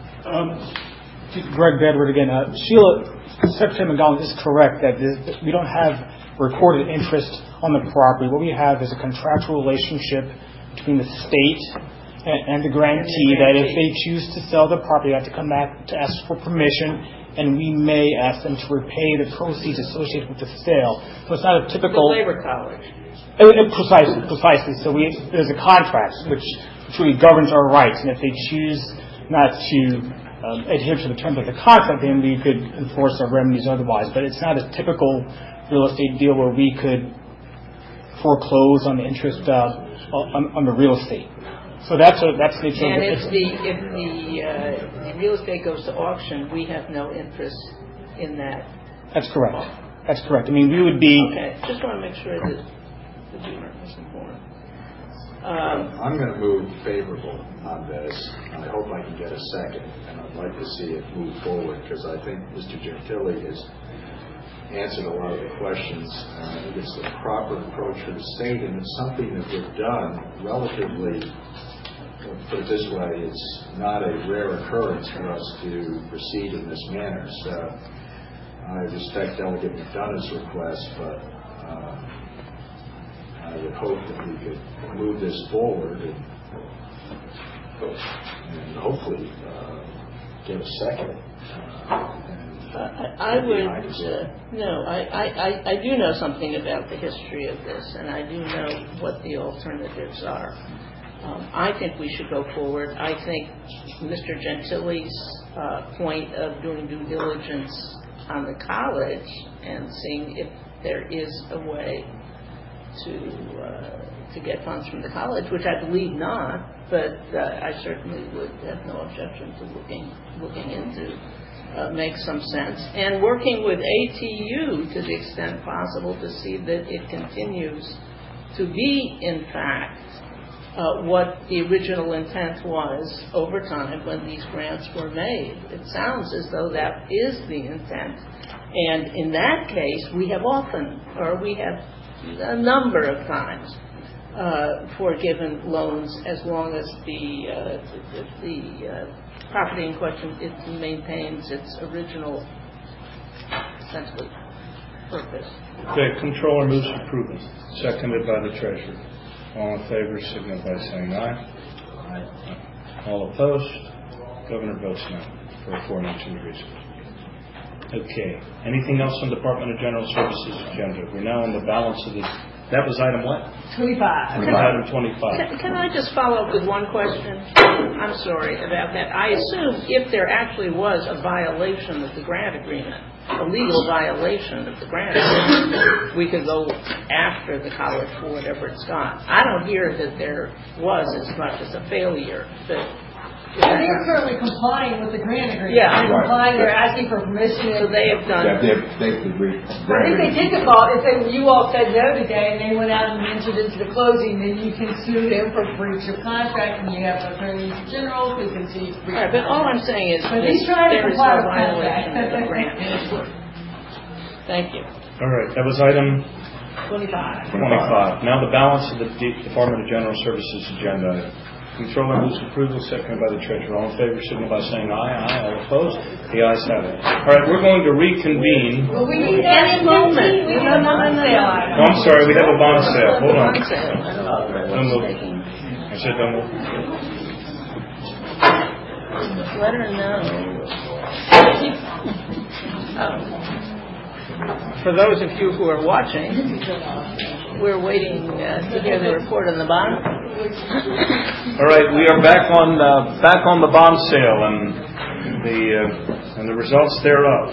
Greg Bedward again. Sheila, Secretary McDonald is correct that we don't have recorded interest on the property. What we have is a contractual relationship between the state and the grantee that if they choose to sell the property, they have to come back to ask for permission, and we may ask them to repay the proceeds associated with the sale. So it's not a typical... The Labor College. Precisely. So there's a contract which really governs our rights, and if they choose not to adhere to the terms of the contract, then we could enforce our remedies otherwise. But it's not a typical real estate deal where we could foreclose on the interest on the real estate. So that's the nature. And if the real estate goes to auction, we have no interest in that. That's correct. That's correct. I mean, we would be. Okay. Just want to make sure that the viewer is informed. I'm going to move favorable on this, and I hope I can get a second, and I'd like to see it move forward because I think Mr. Gentile has answered a lot of the questions. I think it's the proper approach for the state, and it's something that we've done relatively, put it this way, it's not a rare occurrence for us to proceed in this manner. So I respect Delegate McDonough's request, but I would hope that we could move this forward and hopefully get a second. I do know something about the history of this, and I do know what the alternatives are. I think we should go forward. I think Mr. Gentile's point of doing due diligence on the college and seeing if there is a way to get funds from the college, which I believe not, but I certainly would have no objection to looking into. Makes some sense. And working with ATU to the extent possible to see that it continues to be, in fact, what the original intent was over time when these grants were made. It sounds as though that is the intent. And in that case, we have a number of times forgiven loans as long as the property in question maintains its original essentially purpose. Okay, Controller moves approval, seconded by the Treasurer. All in favor, signal by saying aye. Aye. All opposed? Governor votes no for aforementioned reasons. Okay. Anything else on Department of General Services agenda? We're now on the balance of this. That was item what? 25. Item 25. Can I just follow up with one question? I'm sorry about that. I assume if there actually was a violation of the grant agreement, a legal violation of the grant agreement, we could go after the college for whatever it's got. I don't hear that there was as much as a failure. They're currently complying with the grant agreement. Yeah. They're complying, they're asking for permission. So they have done... They've agreed. I think they did default. If you all said no today and they went out and entered into the closing, then you can sue them for breach of contract, and you have attorneys general who can sue for breach of contract. But all I'm saying is there is no violation of the grant. Thank you. All right, that was item 25. Now the balance of the Department of General Services agenda. Controller moves approval, seconded by the Treasurer. All in favor, signal by saying aye. Aye. All opposed? The ayes have it. All right, we're going to reconvene. Well, we need any moment. We have a bond sale. Oh, I'm sorry, we have a bond sale. Hold on. Don't move. I said don't move. Let her know. For those of you who are watching, we're waiting to hear the report on the bond. All right, we are back on the bond sale and the results thereof.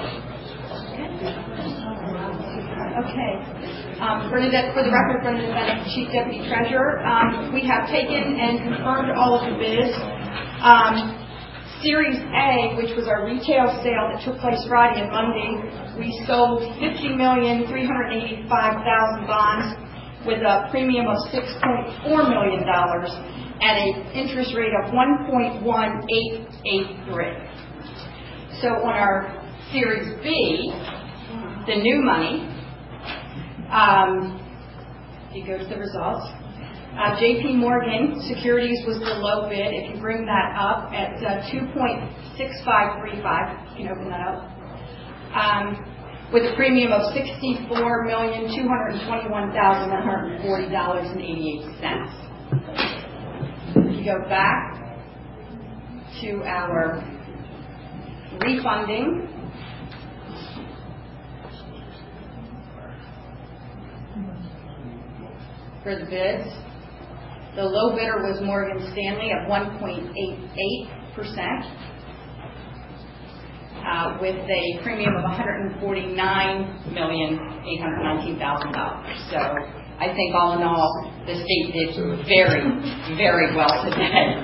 Okay. Bernadette, for the record, Bernadette Bennett, Chief Deputy Treasurer. We have taken and confirmed all of the bids. Series A, which was our retail sale that took place Friday and Monday, we sold 50,385,000 bonds with a premium of $6.4 million at an interest rate of 1.183. So on our Series B, the new money, if you go to the results, JP Morgan Securities was the low bid. If you bring that up at 2.6535, you can open that up, with a premium of $64,221,140.88. If you go back to our refunding, for the bids, the low bidder was Morgan Stanley at 1.88%, with a premium of $149,819,000. So I think all in all, the state did very, very well today.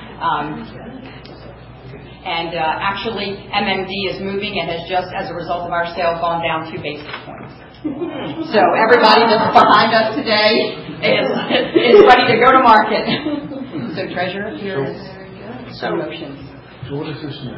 Actually, MMD is moving and has just, as a result of our sale, gone down 2 basis points. So everybody that's behind us today is ready to go to market. So Treasurer, here's some motions. So what is this now?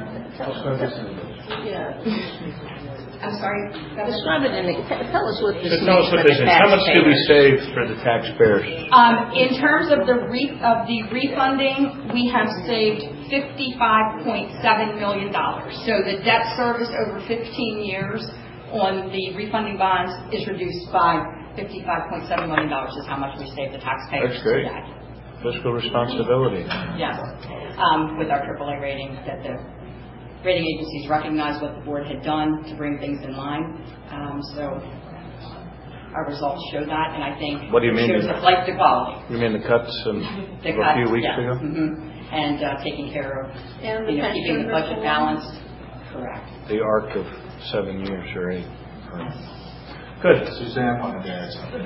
I'm sorry. Describe it tell us what this So tell us what this is. How much do we save for the taxpayers? In terms of the refunding, we have saved $55.7 million. So the debt service over 15 years on the refunding bonds is reduced by $55.7 million is how much we save the taxpayers. That's great. Today. Fiscal responsibility. Yes. With our AAA rating, that the rating agencies recognized what the board had done to bring things in line. So our results show that, and I think what do you mean? It shows the flight to quality. You mean the cuts a few weeks ago? Mm-hmm. And taking care of keeping the budget balanced. Correct. The arc of 7 years or 8. Good. Suzanne wanted to add something.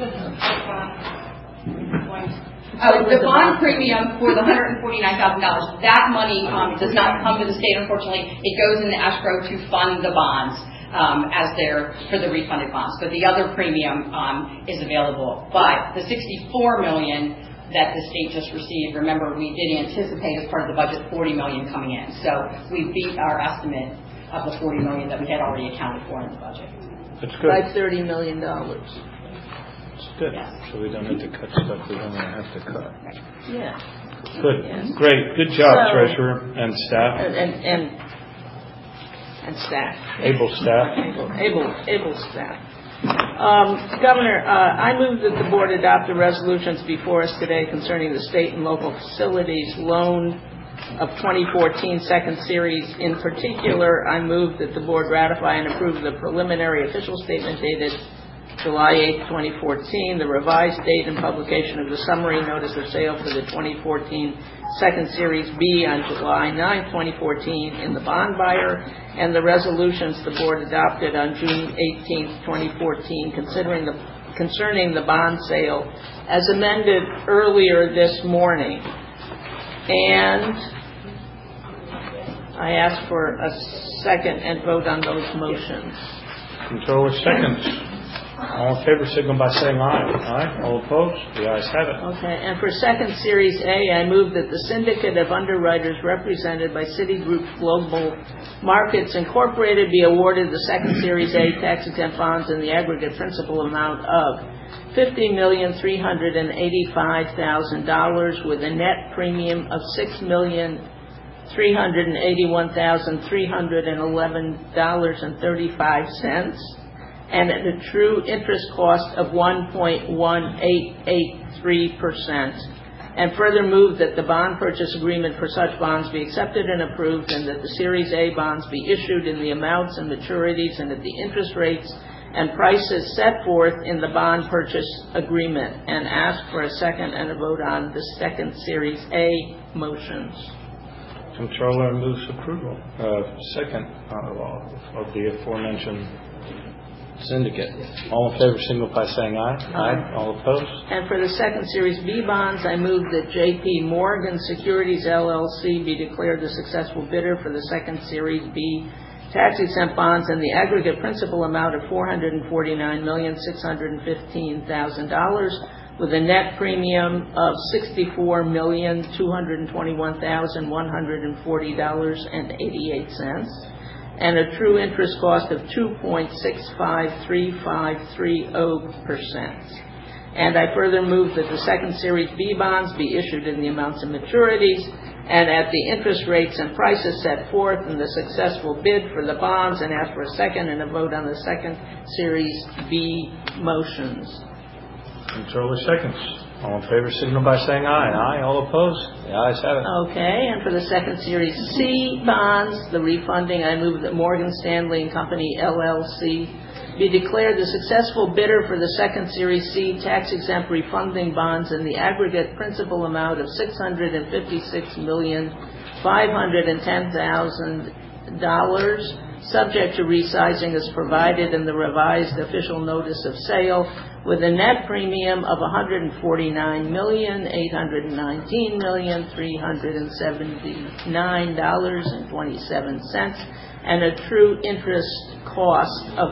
The bond premium for the $149,000, that money does not come to the state, unfortunately. It goes into escrow to fund the bonds as they're for the refunded bonds. But the other premium is available. But the $64 million that the state just received, remember, we did anticipate as part of the budget $40 million coming in. So we beat our estimate of the $40 million that we had already accounted for in the budget. That's good. By $30 million. It's good. Yes. So we don't have to cut stuff we don't have to cut. Yeah. Good. Yes. Great. Good job, Treasurer and staff. And staff. Able staff. Able staff. Governor, I move that the board adopt the resolutions before us today concerning the state and local facilities loan of 2014 second series. In particular, I move that the board ratify and approve the preliminary official statement dated July 8, 2014, the revised date and publication of the summary notice of sale for the 2014 second series B on July 9, 2014 in the bond buyer, and the resolutions the board adopted on June 18, 2014 concerning the bond sale as amended earlier this morning. And I ask for a second and vote on those motions. Controller seconds. All in favor, signal by saying aye. Aye. All opposed? The ayes have it. Okay. And for second series A, I move that the syndicate of underwriters represented by Citigroup Global Markets Incorporated be awarded the second series A tax-exempt bonds in the aggregate principal amount of $50,385,000 with a net premium of $6,381,311.35. and at a true interest cost of 1.1883%, and further move that the bond purchase agreement for such bonds be accepted and approved, and that the Series A bonds be issued in the amounts and maturities and at the interest rates and prices set forth in the bond purchase agreement, and ask for a second and a vote on the second Series A motions. Controller moves approval. Second of the aforementioned syndicate. All in favor, signal by saying aye. Aye. All opposed? And for the second Series B bonds, I move that JP Morgan Securities LLC be declared the successful bidder for the second Series B tax-exempt bonds in the aggregate principal amount of $449,615,000 with a net premium of $64,221,140.88. and a true interest cost of 2.653530%. And I further move that the second Series B bonds be issued in the amounts and maturities and at the interest rates and prices set forth in the successful bid for the bonds, and ask for a second and a vote on the second Series B motions. Comptroller seconds. All in favor, signal by saying aye. Aye. All opposed? The ayes have it. Okay, and for the second Series C bonds, the refunding, I move that Morgan Stanley and Company, LLC, be declared the successful bidder for the second Series C tax-exempt refunding bonds in the aggregate principal amount of $656,510,000, subject to resizing as provided in the revised official notice of sale, with a net premium of $149,819,379.27 and a true interest cost of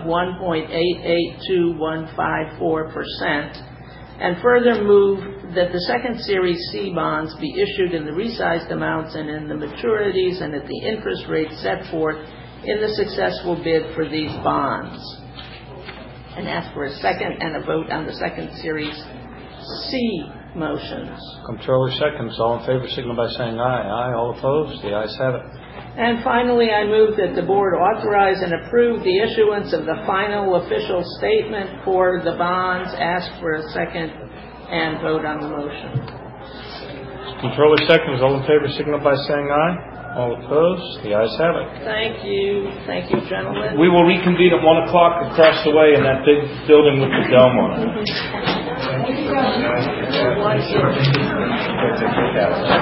1.882154%, and further move that the second Series C bonds be issued in the resized amounts and in the maturities and at the interest rates set forth in the successful bid for these bonds, and ask for a second and a vote on the second Series C motions. Comptroller seconds. All in favor, signal by saying aye. Aye. All opposed? The ayes have it. And finally, I move that the board authorize and approve the issuance of the final official statement for the bonds. Ask for a second and vote on the motion. Controller seconds. All in favor, signal by saying aye. All opposed? The ayes have it. Thank you. Thank you, gentlemen. We will reconvene at 1 o'clock across the way in that big building with the dome on it.